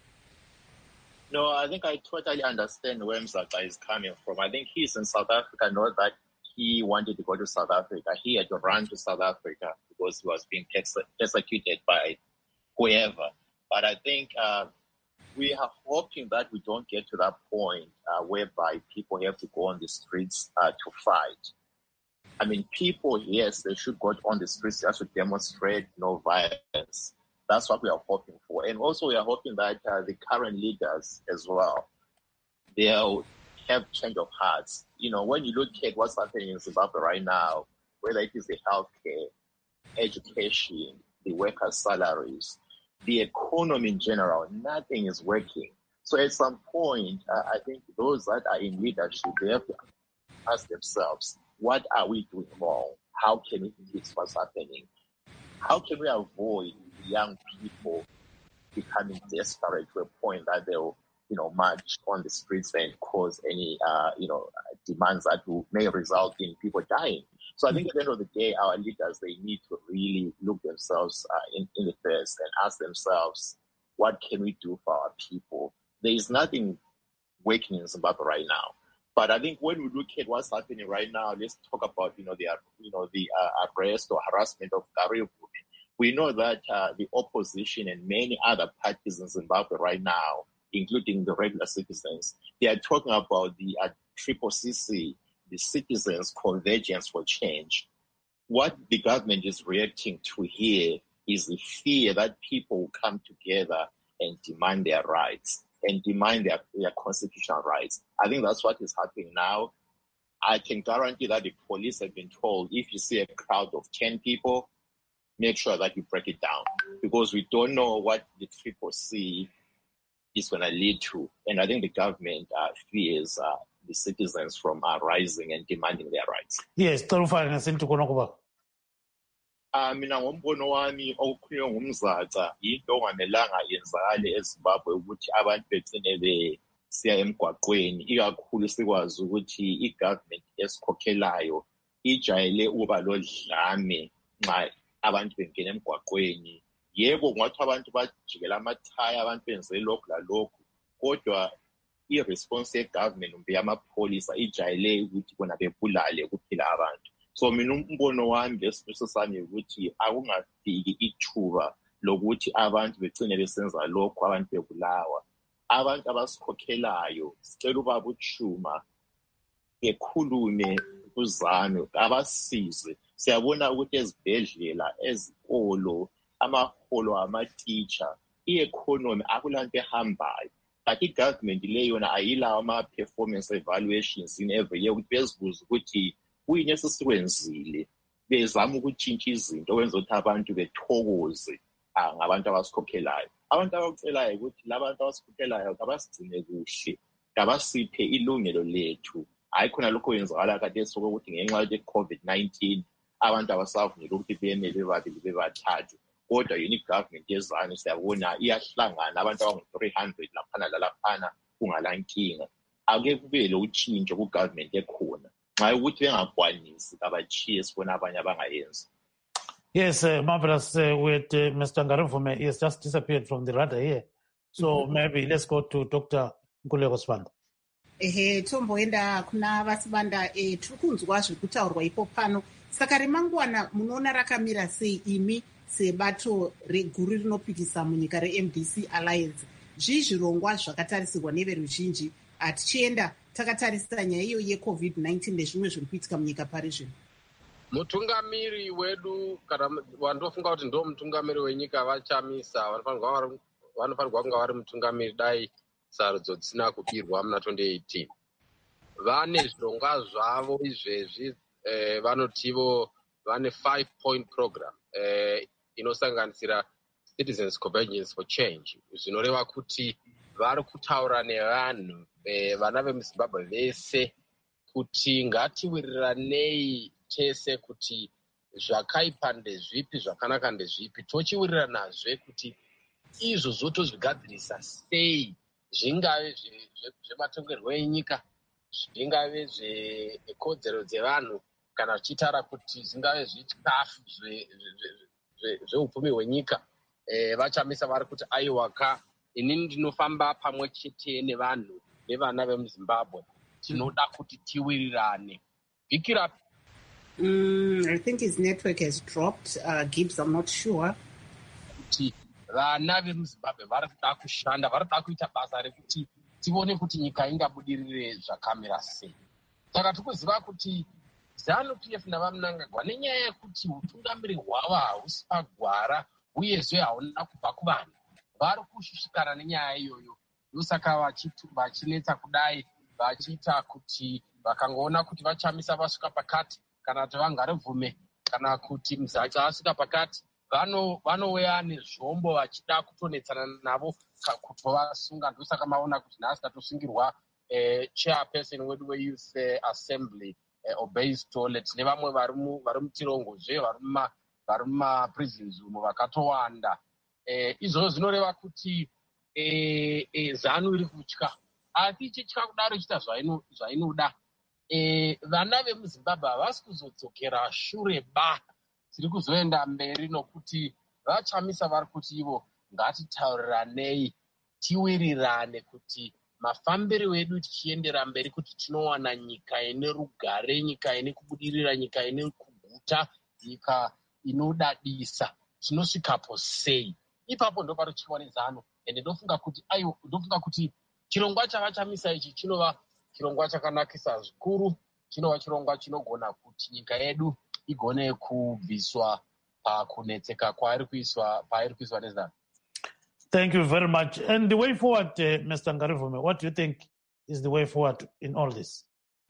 No, I think I totally understand where Mzaka is coming from. I think he's in South Africa, not that he wanted to go to South Africa. He had to run to South Africa because he was being persecuted by whoever. But I think we are hoping that we don't get to that point whereby people have to go on the streets to fight. I mean, people, yes, they should go on the streets just to demonstrate no violence. That's what we are hoping for. And also we are hoping that the current leaders as well, they'll have change of hearts. You know, when you look at what's happening in Zimbabwe right now, whether it is the healthcare, education, the workers' salaries, the economy in general, nothing is working. So at some point, I think those that are in leadership, they have to ask themselves, what are we doing wrong? How can we fix what's happening? How can we avoid young people becoming desperate to a point that they'll, march on the streets and cause any, demands that may result in people dying? So I think at the end of the day, our leaders, they need to really look themselves in the face and ask themselves, what can we do for our people? There is nothing working in Zimbabwe right now. But I think when we look at what's happening right now, let's talk about, the arrest or harassment of Gary Vumi. We know that the opposition and many other parties in Zimbabwe right now, including the regular citizens, they are talking about the CCC, the citizens' convergence for change. What the government is reacting to here is the fear that people will come together and demand their rights and demand their constitutional rights. I think that's what is happening now. I can guarantee that the police have been told, if you see a crowd of 10 people, make sure that you break it down, because we don't know what the CCC is going to lead to. And I think the government fears the citizens from rising and demanding their rights. Yes, mina ngombono wami okukhulunywa ngumzaca yinto ongamelanga yenzakale eZimbabwe ukuthi abantu begcine siya emgwaqweni, ikakhulu sikwazi ukuthi i-government esikhokhelayo ijayele ukuba lodlame nxa abantu bengena emgwaqweni. Yebo, kungathiwa abantu bajikela amathaya, abantu benze lokhu lalokhu, kodwa i-response ye-government kumbe yamapholisa ijayele ukuthi bona bebulale kuphela abantu. So mina umbono wami lesifiso sami ukuthi akungafiki ithuba lokuthi abantu begcine besenza lokhu, abantu bebulawa. Abantu abasikhokhelayo sicela ubaba uChuma bekhulume kuzame, abasize. Siyabona ukuthi ezibhedlela, ezikolo, amaholo ama-teacher, i-economy akulanto ehambayo. But i-government le yona ayilawo ama-performance evaluations in every year ukuthi bezibuze ukuthi kuyini esisikwenzile, bezama ukutshintsha izinto kwenza ukuthi abantu bethokoze ngabantu abasikhokhelayo. Abantu abakucelayo ukuthi labantu abasikhokhelayo kabasigcine kuhle, kabasiphe ilungelo lethu. Hayi khona lokho kwenzakala kade sokuthi ngenxa ye-COVID-19 abantu abasavunyelwa ukuthi beme bebabili bebathathu, kodwa yini i-government yezanu siyabona iyahlangana abantu abangu-300 laphana lalaphana kungalankinga. Ake kube lo utshintsho ku-government ekhona nxa ukuthi bengakwanisi kabachiye sibona abanye abangayenzi. Yes, marvelous. With Mr. Ngarivume, he has just disappeared from the radar here. So maybe let's go to Dr. Nkululeko Sibanda. Tomboenda kuna Vasibanda tiri kunzwa zviri kutaurwa ipo pano. Saka remangwana munoona rakamira sei imi sebato reguru rinopikisa munyika reMDC Alliance? Zvirongwa zvakatarisirwa neveruzhinji tichienda takatarisa nyaya iyo yeCovid-19 nezvimwe zviri kuitika munyika pari zvino. Mutungamiri wedu kana wandofunga kuti ndo mutungamiri wenyika vaChamisa vanofanirwa kunga vari mutungamiri dai sarudzo dzisina kubirwa muna 2018. Vane zvirongwa zvavo izvezvi, vanotivo vane 5-point program inosanganisira Citizens Convergence for Change, zvinoreva kuti vari kutaura nevanhu vana vemuZimbabwe vese kuti ngatiwiriranei tese kuti zvakaipa ndezvipi, zvakanaka ndezvipi, tochiwiriranazve kuti izvo tozvigadzirisa sei, zvingave zvematongerwo enyika, zvingave zvekodzero dzevanhu, kana zvichitaura kuti zvingave zvechikafu zveupfumi hwenyika. VaChamisa vari kuti aiwaka, inini ndinofamba pamwe chete nevanhu nevana vemuZimbabwe, tinoda kuti tiwirirane. Vikira. I think his network has dropped. Gibbs, I'm not sure. Kuti vana vemuZimbabwe vari kuda kushanda, vari kuda kuita basa rekuti tione kuti nyika ingabudirire zvakamira sei. Saka tikuziva kuti ZANU-PF navaMnangagwa nenyaya yekuti utungamiri hwavo hausi pagwara uyezve hauna kubva kuvanhu, vari kushushikana nenyaya iyoyo. Ndosaka vachinetsa kudai, vachiita kuti vakangoona kuti vaChamisa vasvika pakati, kana kuti vaNgarivume, kana kuti Muzaca asvika pakati, vanouya nezvombo vachida kutonetsana navo kutovasunga. Ndosaka maona kuti nhasi tatosungirwa chairperson wedu weYouth Assembly Obeis Toilet nevamwe vari mutirongozve vari mumaprisons umo vakatowanda. Izvozvo zvinoreva kuti ZANU iri kutya, asi ichitya kudaro ichita zvainoda. Vana vemuZimbabwe havasi kuzodzokera shure tiri kuzoenda mberi, nokuti vaChamisa vari kuti ivo ngatitauriranei, tiwirirane kuti mafambiro edu tichiendera mberi kuti tinowana nyika ine rugare, nyika ine kubudirira, nyika ine kuguta, nyika inodadisa, tinosvikapo sei. Ipapo ndo pari chiwa neZANU. Ende ndofunga kuti chirongwa chavaChamisa ichi chinova chirongwa chakanakisa zvikuru, chinova chirongwa chinogona kuti nyika yedu igone kubviswa pakunetseka pairi kuiswa nezano. Thank you very much. And the way forward, Mr. Ngarivume, what do you think is the way forward in all this?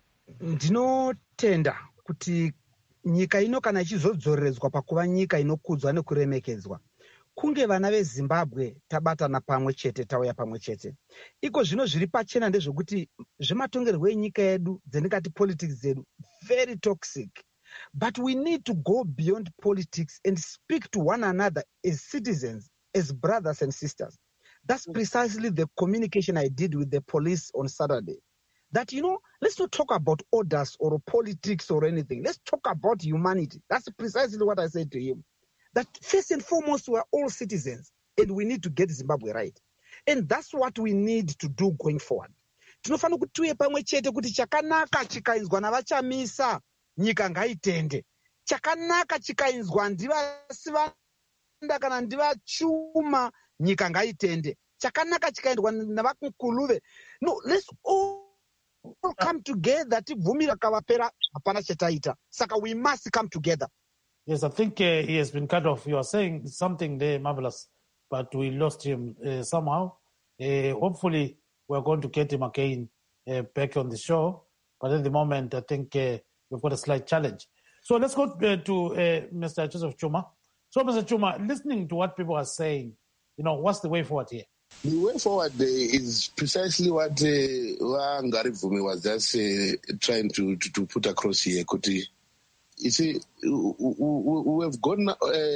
Ndinotenda kuti nyika ino kana ichizodzoreredzwa pakuva nyika inokudzwa nekuremekedzwa, kunge vana veZimbabwe tabatana pamwe chete, tauya pamwe chete. Iko zvino zviri pachena ndezvokuti zvematongerwo enyika yedu dzendingati politics dzedu very toxic. But we need to go beyond politics and speak to one another as citizens, as brothers and sisters. That's precisely the communication I did with the police on Saturday. That, let's not talk about orders or politics or anything. Let's talk about humanity. That's precisely what I said to him. That first and foremost, we're all citizens and we need to get Zimbabwe right. And that's what we need to do going forward. Tinofana kuti tuye pamwe chete kuti chakanaka chikainzwa navachamisa nyika ngaitende. Chakanaka chikainzwa ndivasivanda kana ndivachuma nyika ngaitende. Chakanaka chikainzwa navakukuluve. No, let's all come together. Tivumira kavapera hapana chetaita. Saka we must come together. Yes, I think he has been cut off. You are saying something there marvelous, but we lost him somehow. Hopefully, we're going to get him again back on the show. But at the moment, I think we've got a slight challenge. So let's go to Mr. Joseph Chuma. So, Mr. Chuma, listening to what people are saying, what's the way forward here? The way forward is precisely what Ngarivume was just trying to put across here. You see, we have gone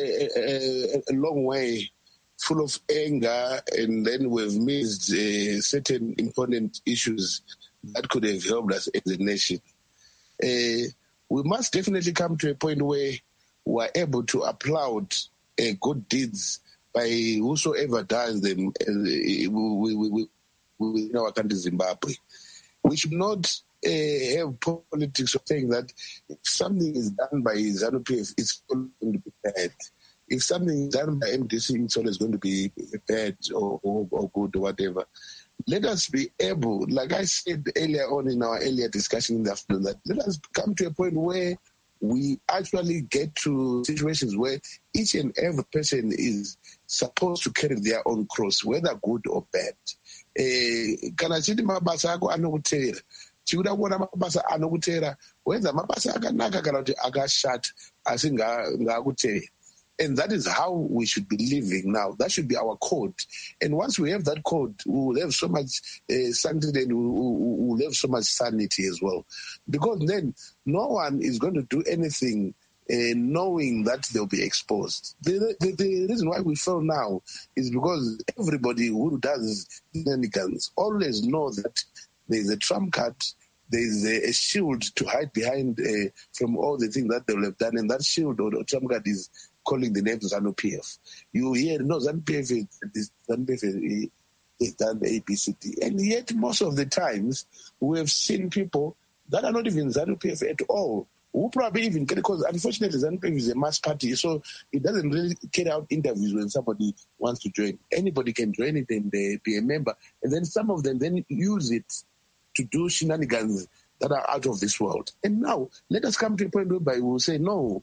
a long way, full of anger, and then we've missed certain important issues that could have helped us as a nation. We must definitely come to a point where we're able to applaud good deeds by whosoever does them in our country, Zimbabwe. We should not have politics of saying that if something is done by ZANU-PF, it's going to be bad. If something is done by MDC, it's always going to be bad or good or whatever. Let us be able, like I said earlier on in our earlier discussion in the afternoon, that let us come to a point where we actually get to situations where each and every person is supposed to carry their own cross, whether good or bad. Kana chiti mabasa ako anokutera chikuda kuona mabasa anokutera wenza mabasa akanaka kana kuti akashata asi ngaakutera. And that is how we should be living now. That should be our code. And once we have that code, we will have so much sanctity and we will have so much sanity as well. Because then no one is going to do anything knowing that they'll be exposed. The reason why we fail now is because everybody who does shenanigans always know that there's a trump card, there's a shield to hide behind from all the things that they will have done. And that shield or trump card is calling the name ZANU-PF. You hear, no, ZANU-PF is done the ABCD. And yet, most of the times, we have seen people that are not even ZANU-PF at all, who probably even, because unfortunately, ZANU-PF is a mass party, so it doesn't really carry out interviews when somebody wants to join. Anybody can join it and be a member. And then some of them then use it to do shenanigans that are out of this world. And now, let us come to a point whereby we will say, no,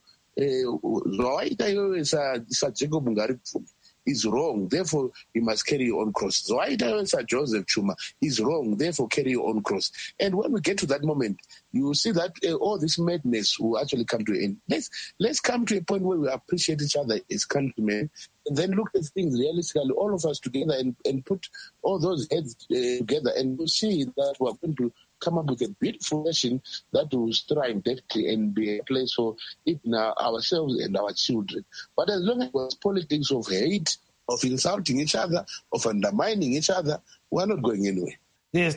Jacob Ngarivume is wrong, therefore you must carry your own cross. Joseph Chuma is wrong, therefore carry your own cross. And when we get to that moment, you will see that all this madness will actually come to an end. Let's come to a point where we appreciate each other as countrymen, and then look at things realistically, all of us together, and put all those heads together, and we'll see that we're going to come up with a beautiful nation that will strive deftly and be a place for even ourselves and our children. But as long as it was politics of hate, of insulting each other, of undermining each other, we're not going anywhere. Yes,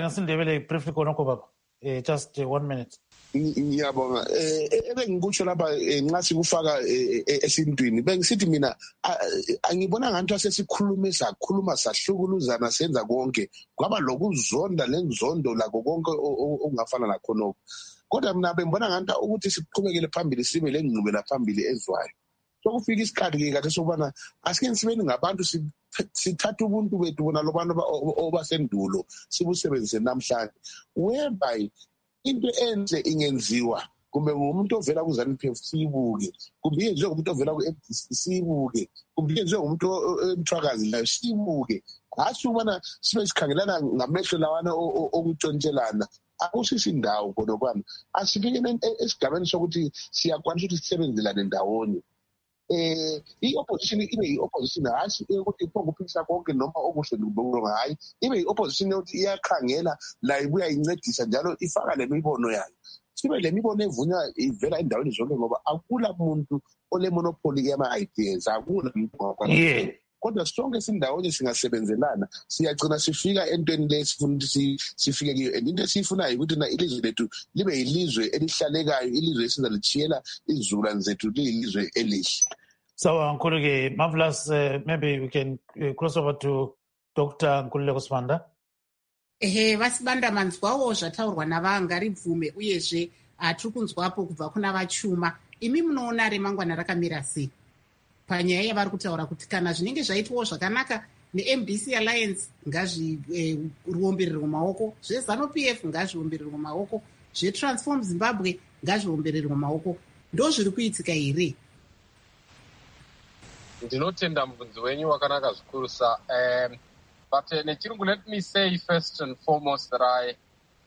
just 1 minute. Ngiyabonga ebengikutsho lapha nxa sikufaka esintwini bengisithi mina angibona ngathi sesikhuluma sahlukuluzana senza konke kwaba lokuzonda lenzondo lakho konke okungafana lakhonoko kodwa mina bengibona ngathi ukuthi siqhubekele phambili sibe lengqubela phambili ezwayo sokufika isikhathi ke kathi sokubana asike sibeni ngabantu sithatha ubuntu bethu bona lobantu obasendulo sibusebenzise namhlanje whereby into enhle ingenziwa kumbe ngumuntu ovela ku-ZANU-PF siyibuke, kumbe yenziwe ngumuntu ovela ku-MDC siyibuke, kumbe yenziwe ngumuntu emthwakazi layo siyibuke. Hhathi ukubana sibe sikhangelana ngamehlo lawana okutshontshelana akusisi indawo khonokwana. Asifikeni esigabeni sokuthi siyakwanisa ukuthi sisebenzelane ndawonye. I-opposition ibe yi-opposition hhayi ukuthi iphonguphikisa konke noma okuhle nokulunga, hhayi ibe yi-opposition yokuthi iyakhangela la ibuya incedisa njalo ifaka le mibono yayo. Sibe le mibono evunywa ivela endaweni zonke ngoba akula muntu ole-monopoly yama-ideas, akula muntu ngakwana. Kodwa sonke sindawonye singasebenzelana siyagcina sifika entweni le sifuna ukuthi sifike kiyo. And into esiyifunayo ukuthi na ilizwe lethu libe yilizwe elihlalekayo, ilizwe esizalichiyela izizukulwane zethu liyilizwe elihle. So Nkululeko, marvelous. Maybe we can cross over to Dr. Nkululeko Sibanda. Vasibanda, manzwawo zvataurwa navangari bvume uyezve tiri kunzwapo kubva kuna vachuma. Imi munoona remangwana rakamira sei panyaya yavari kutaura kuti kana zvinenge zvaitwawo zvakanaka neMDC Alliance ngazviombererwe mumaoko, zveZANU-PF ngazviombererwe mumaoko, zveTransform Zimbabwe ngazviombererwe mumaoko? Ndo zviri kuitika here? Ndinotenda mubvunzo wenyu wakanaka zvikuru sa. But nechirungu, let me say first and foremost that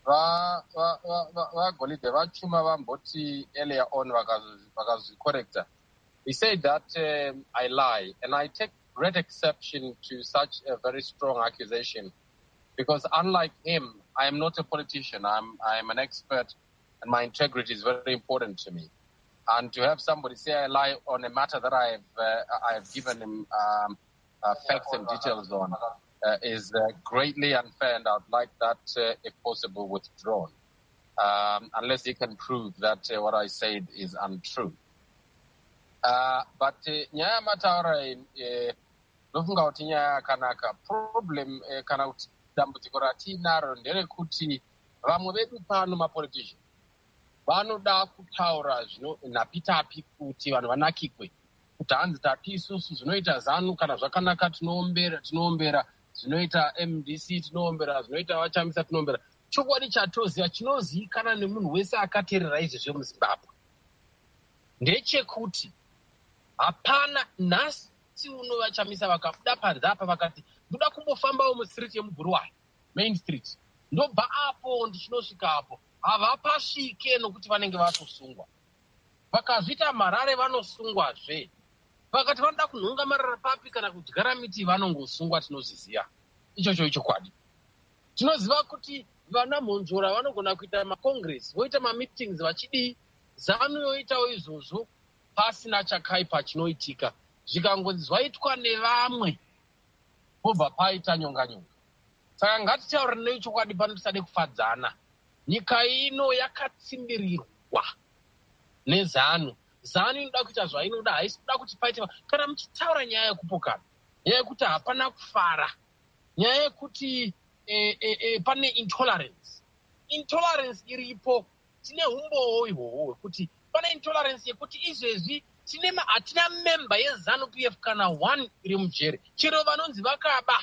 vagolide vachuma vamboti earlier on vakazvicorrecta. He said that I lie, and I take great exception to such a very strong accusation, because unlike him, I am not a politician. I'm an expert, and my integrity is very important to me. And to have somebody say I lie on a matter that I've given him facts and details on is greatly unfair, and I'd like that, if possible, withdrawn, unless he can prove that what I said is untrue. But nyaya mataura ndofunga kuti nyaya yakanaka. Problem kana kuti dambudziko ratinaro nderekuti vamwe vedu pano mapolitician vanoda kutaura napitapi kuti vanhu vanakikwe, kuti hanzi tapi isusu zvinoita ZANU kana zvakanaka tinoombera, zvinoita MDC tinoombera, zvinoita vachamisa tinoombera. Chokwadi chatoziva chinozivikanwa nemunhu wese akateerera izvezvo muZimbabwe ndechekuti hapana nhasi uno vachamisa vakabuda panze apa vakati ndoda kumbofambawo mustriti yemubhuruwayo, main street, ndobva apo ndichinosvika apo, havapasvike nokuti vanenge vatosungwa. Vakazvita marare vanosungwazve, vakati vanoda kunhonga marara papi kana kudyara miti vanongosungwa. Tinozviziva ichocho chokwadi. Tinoziva kuti vana mhonzora vanogona kuita macongress, voita mameetings vachidii, ZANU yoitawo izvozvo pasina chakaipa chinoitika. Zvikangonzi zvaitwa nevamwe pobva paita nyonga. Saka ngatitaurirei chokwadi pano, tisade kufadzana. Nyika ino yakatsimbirirwa neZANU. ZANU inoda kuita zvainoda, haisi kuda kuti paite. Kana muchitaura nyaya yekupokana, nyaya yekuti hapana kufara, nyaya yekuti pane intolerance iripo, tine umbowo ihwohwo hwekuti pane intolerance yekuti izvezvi hatina member yeZANU-PF kana one iri mujere. Chero vanonzi vakaba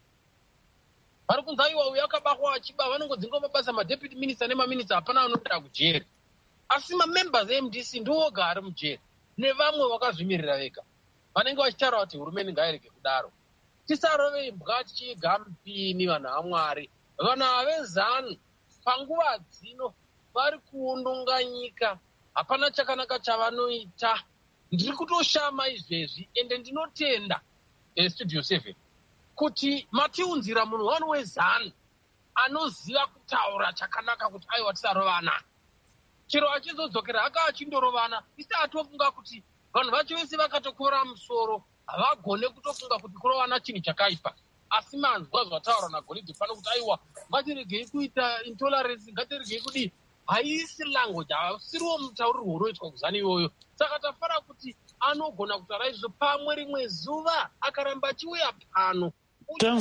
vari kunzi aiwa uyo akabakwa achiba, vanongodzinga mabasa madeputy minister nemaminista, hapana vanoenda kujere. Asi mamembers eMDC ndooga ari mujere, nevamwe vakazvimirira vega vanenge vachitaura kuti hurumende ngairege kudaro. Tisarove imbwa tichiga mupini, vanhu vaMwari. Vanhu vavezANU panguva dzino vari kuundunga nyika, hapana chakanaka chavanoita. Ndiri kutoshama izvezvi, ende ndinotenda Studio 7 kuti matiunzira munhu wanu weZANU anoziva kutaura chakanaka kuti aiwa tisarovana. Chero achizodzokera aka achindorovana, isi atofunga kuti vanhu vacho vese vakatokora musoro, havagone kutofunga kuti kurovana chinhu chakaipa. Asi manzwa zvataura naGolide pano kuti aiwa ngatiregei kuita intolerance, ngatiregei kudii. Haisi language, hausiriwo mutaurirwo unoitwa kuZANU iyoyo. Saka tafara kuti anogona kutaura izvo pamwe rimwe zuva akaramba achiuya pano. 10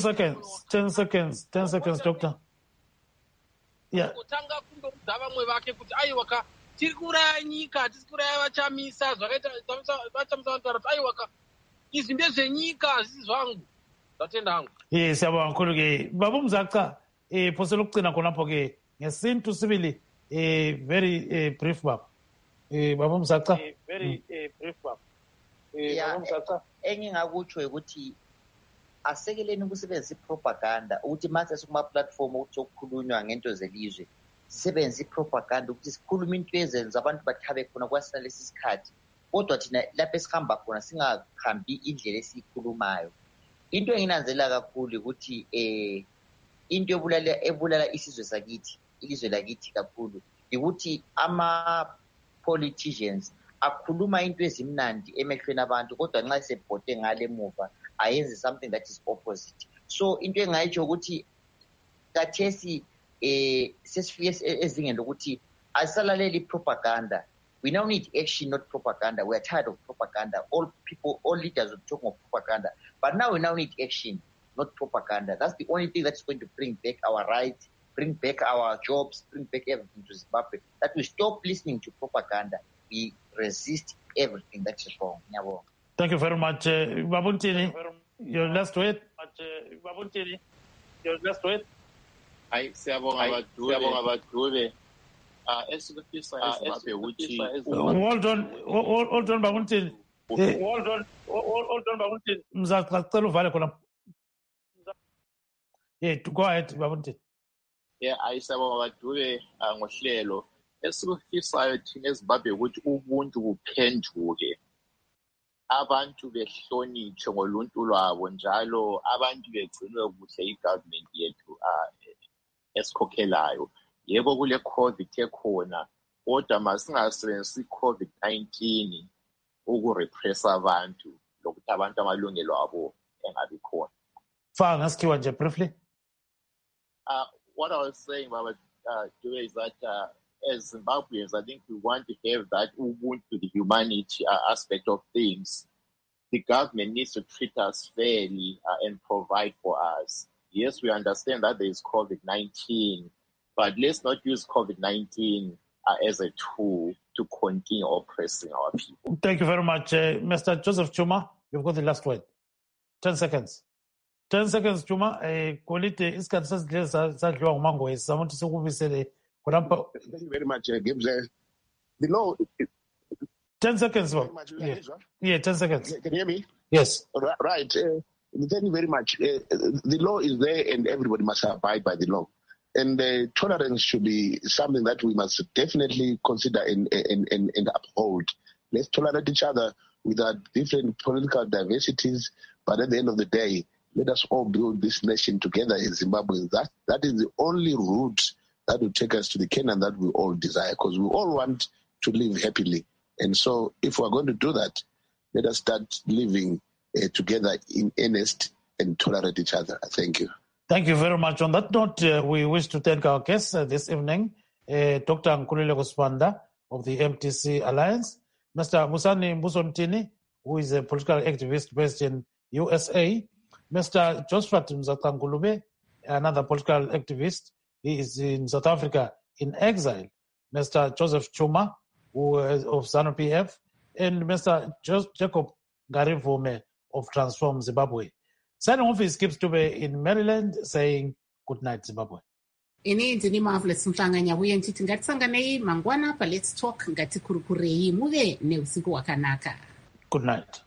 seconds, Doctor. Yeah. Kutanga kundoudza vamwe vake kuti aiwa tiri kuraya nyika, hatisi kuraya vachamisa, zvakaita vachamisa vanotaura kuti aiwa izvi ndezvenyika, hazisi zvangu. Ndatenda hangu. Yes, yabonga Nkululeko. Baba Mzaka, phose lokugcina khonapho ke ngesintu sibili very brief, Baba Msaka. Very brief, Baba. Engingakutsho ukuthi asekeleni ukusebenzisa ipropaganda ukuthi manje sikuma-platform ukuthi okukhulunywa ngento zelizwe sisebenzisa ipropaganda ukuthi sikhulume into ezenza abantu bathabe khona kwasinalesi sikhathi kodwa thina lapho esihamba khona singahambi indlela esiyikhulumayo. Into enginanzelela kakhulu ukuthi into ebulala isizwe sakithi ilizwe lakithi kakhulu ukuthi ama-politicians akhuluma into ezimnandi emehlweni abantu kodwa nxa sebhote ngale muva ayenze something that is opposite. So into engayitsho ukuthi kathesi sesifike ezingeni lokuthi asisalaleli propaganda. We now need action, not propaganda. We are tired of propaganda. All leaders are talking of propaganda. But now we now need action, not propaganda. That's the only thing that's going to bring back our rights, bring back our jobs, bring back everything to Zimbabwe. That we stop listening to propaganda. We resist everything that is wrong. Thank you very much. Babuntini, your last word. Hayi siyabonga badube esikufisa eZimbabwe ukuthi hold on Babuntini. Hold on Babuntini. Mzaqacela uvale khona. Go ahead Babuntini. Hayi siyabonga badube ngohlelo esikufisayo thina eZimbabwe ukuthi ubuntu buphenduke, abantu behlonitshwe ngoluntu lwabo, njalo abantu begcinwe kuhle igovernment yethu esikhokhelayo. Yebo kule COVID ekhona kodwa masingasebenzisi COVID-19 ukurepressa abantu lokuthi abantu amalungelo abo engabi khona. Fine, askiwa nje briefly. What I was saying about is that as Zimbabweans, I think we want to have that ubuntu, the humanity aspect of things. The government needs to treat us fairly and provide for us. Yes, we understand that there is COVID-19, but let's not use COVID-19 as a tool to continue oppressing our people. Thank you very much. Mr. Joseph Chuma, you've got the last word. 10 seconds. 10 seconds, Chuma. Kolite isikhathi sasidle sadliwa ngumangoyisi. Samuntu sikubisele. Thank you very much, Gibbs. The law... 10 seconds. Yeah, 10 seconds. Can you hear me? Yes. Right. Thank you very much. The law is there and everybody must abide by the law. And tolerance should be something that we must definitely consider and uphold. Let's tolerate each other with our different political diversities, but at the end of the day, let us all build this nation together in Zimbabwe. That is the only route that will take us to the Canaan that we all desire, because we all want to live happily. And so if we're going to do that, let us start living together in earnest and tolerate each other. Thank you. Thank you very much. On that note, we wish to thank our guests this evening, Dr. Nkululeko Sibanda of the MTC Alliance, Mr. Musani Mbusontini, who is a political activist based in USA, Mr. Josephat Mzaqangulube, another political activist. He is in South Africa in exile. Mr. Joseph Chuma, who is of ZANU-PF, and Mr. Jacob Ngarivume of Transform Zimbabwe. Signing off is Kip Stube in Maryland saying good night, Zimbabwe. Ini ndini Marvelous Mhlanganya uye nditi ngatisanganei mangwana pa Let's Talk, ngatikurukurei muve neusiku wakanaka. Good night.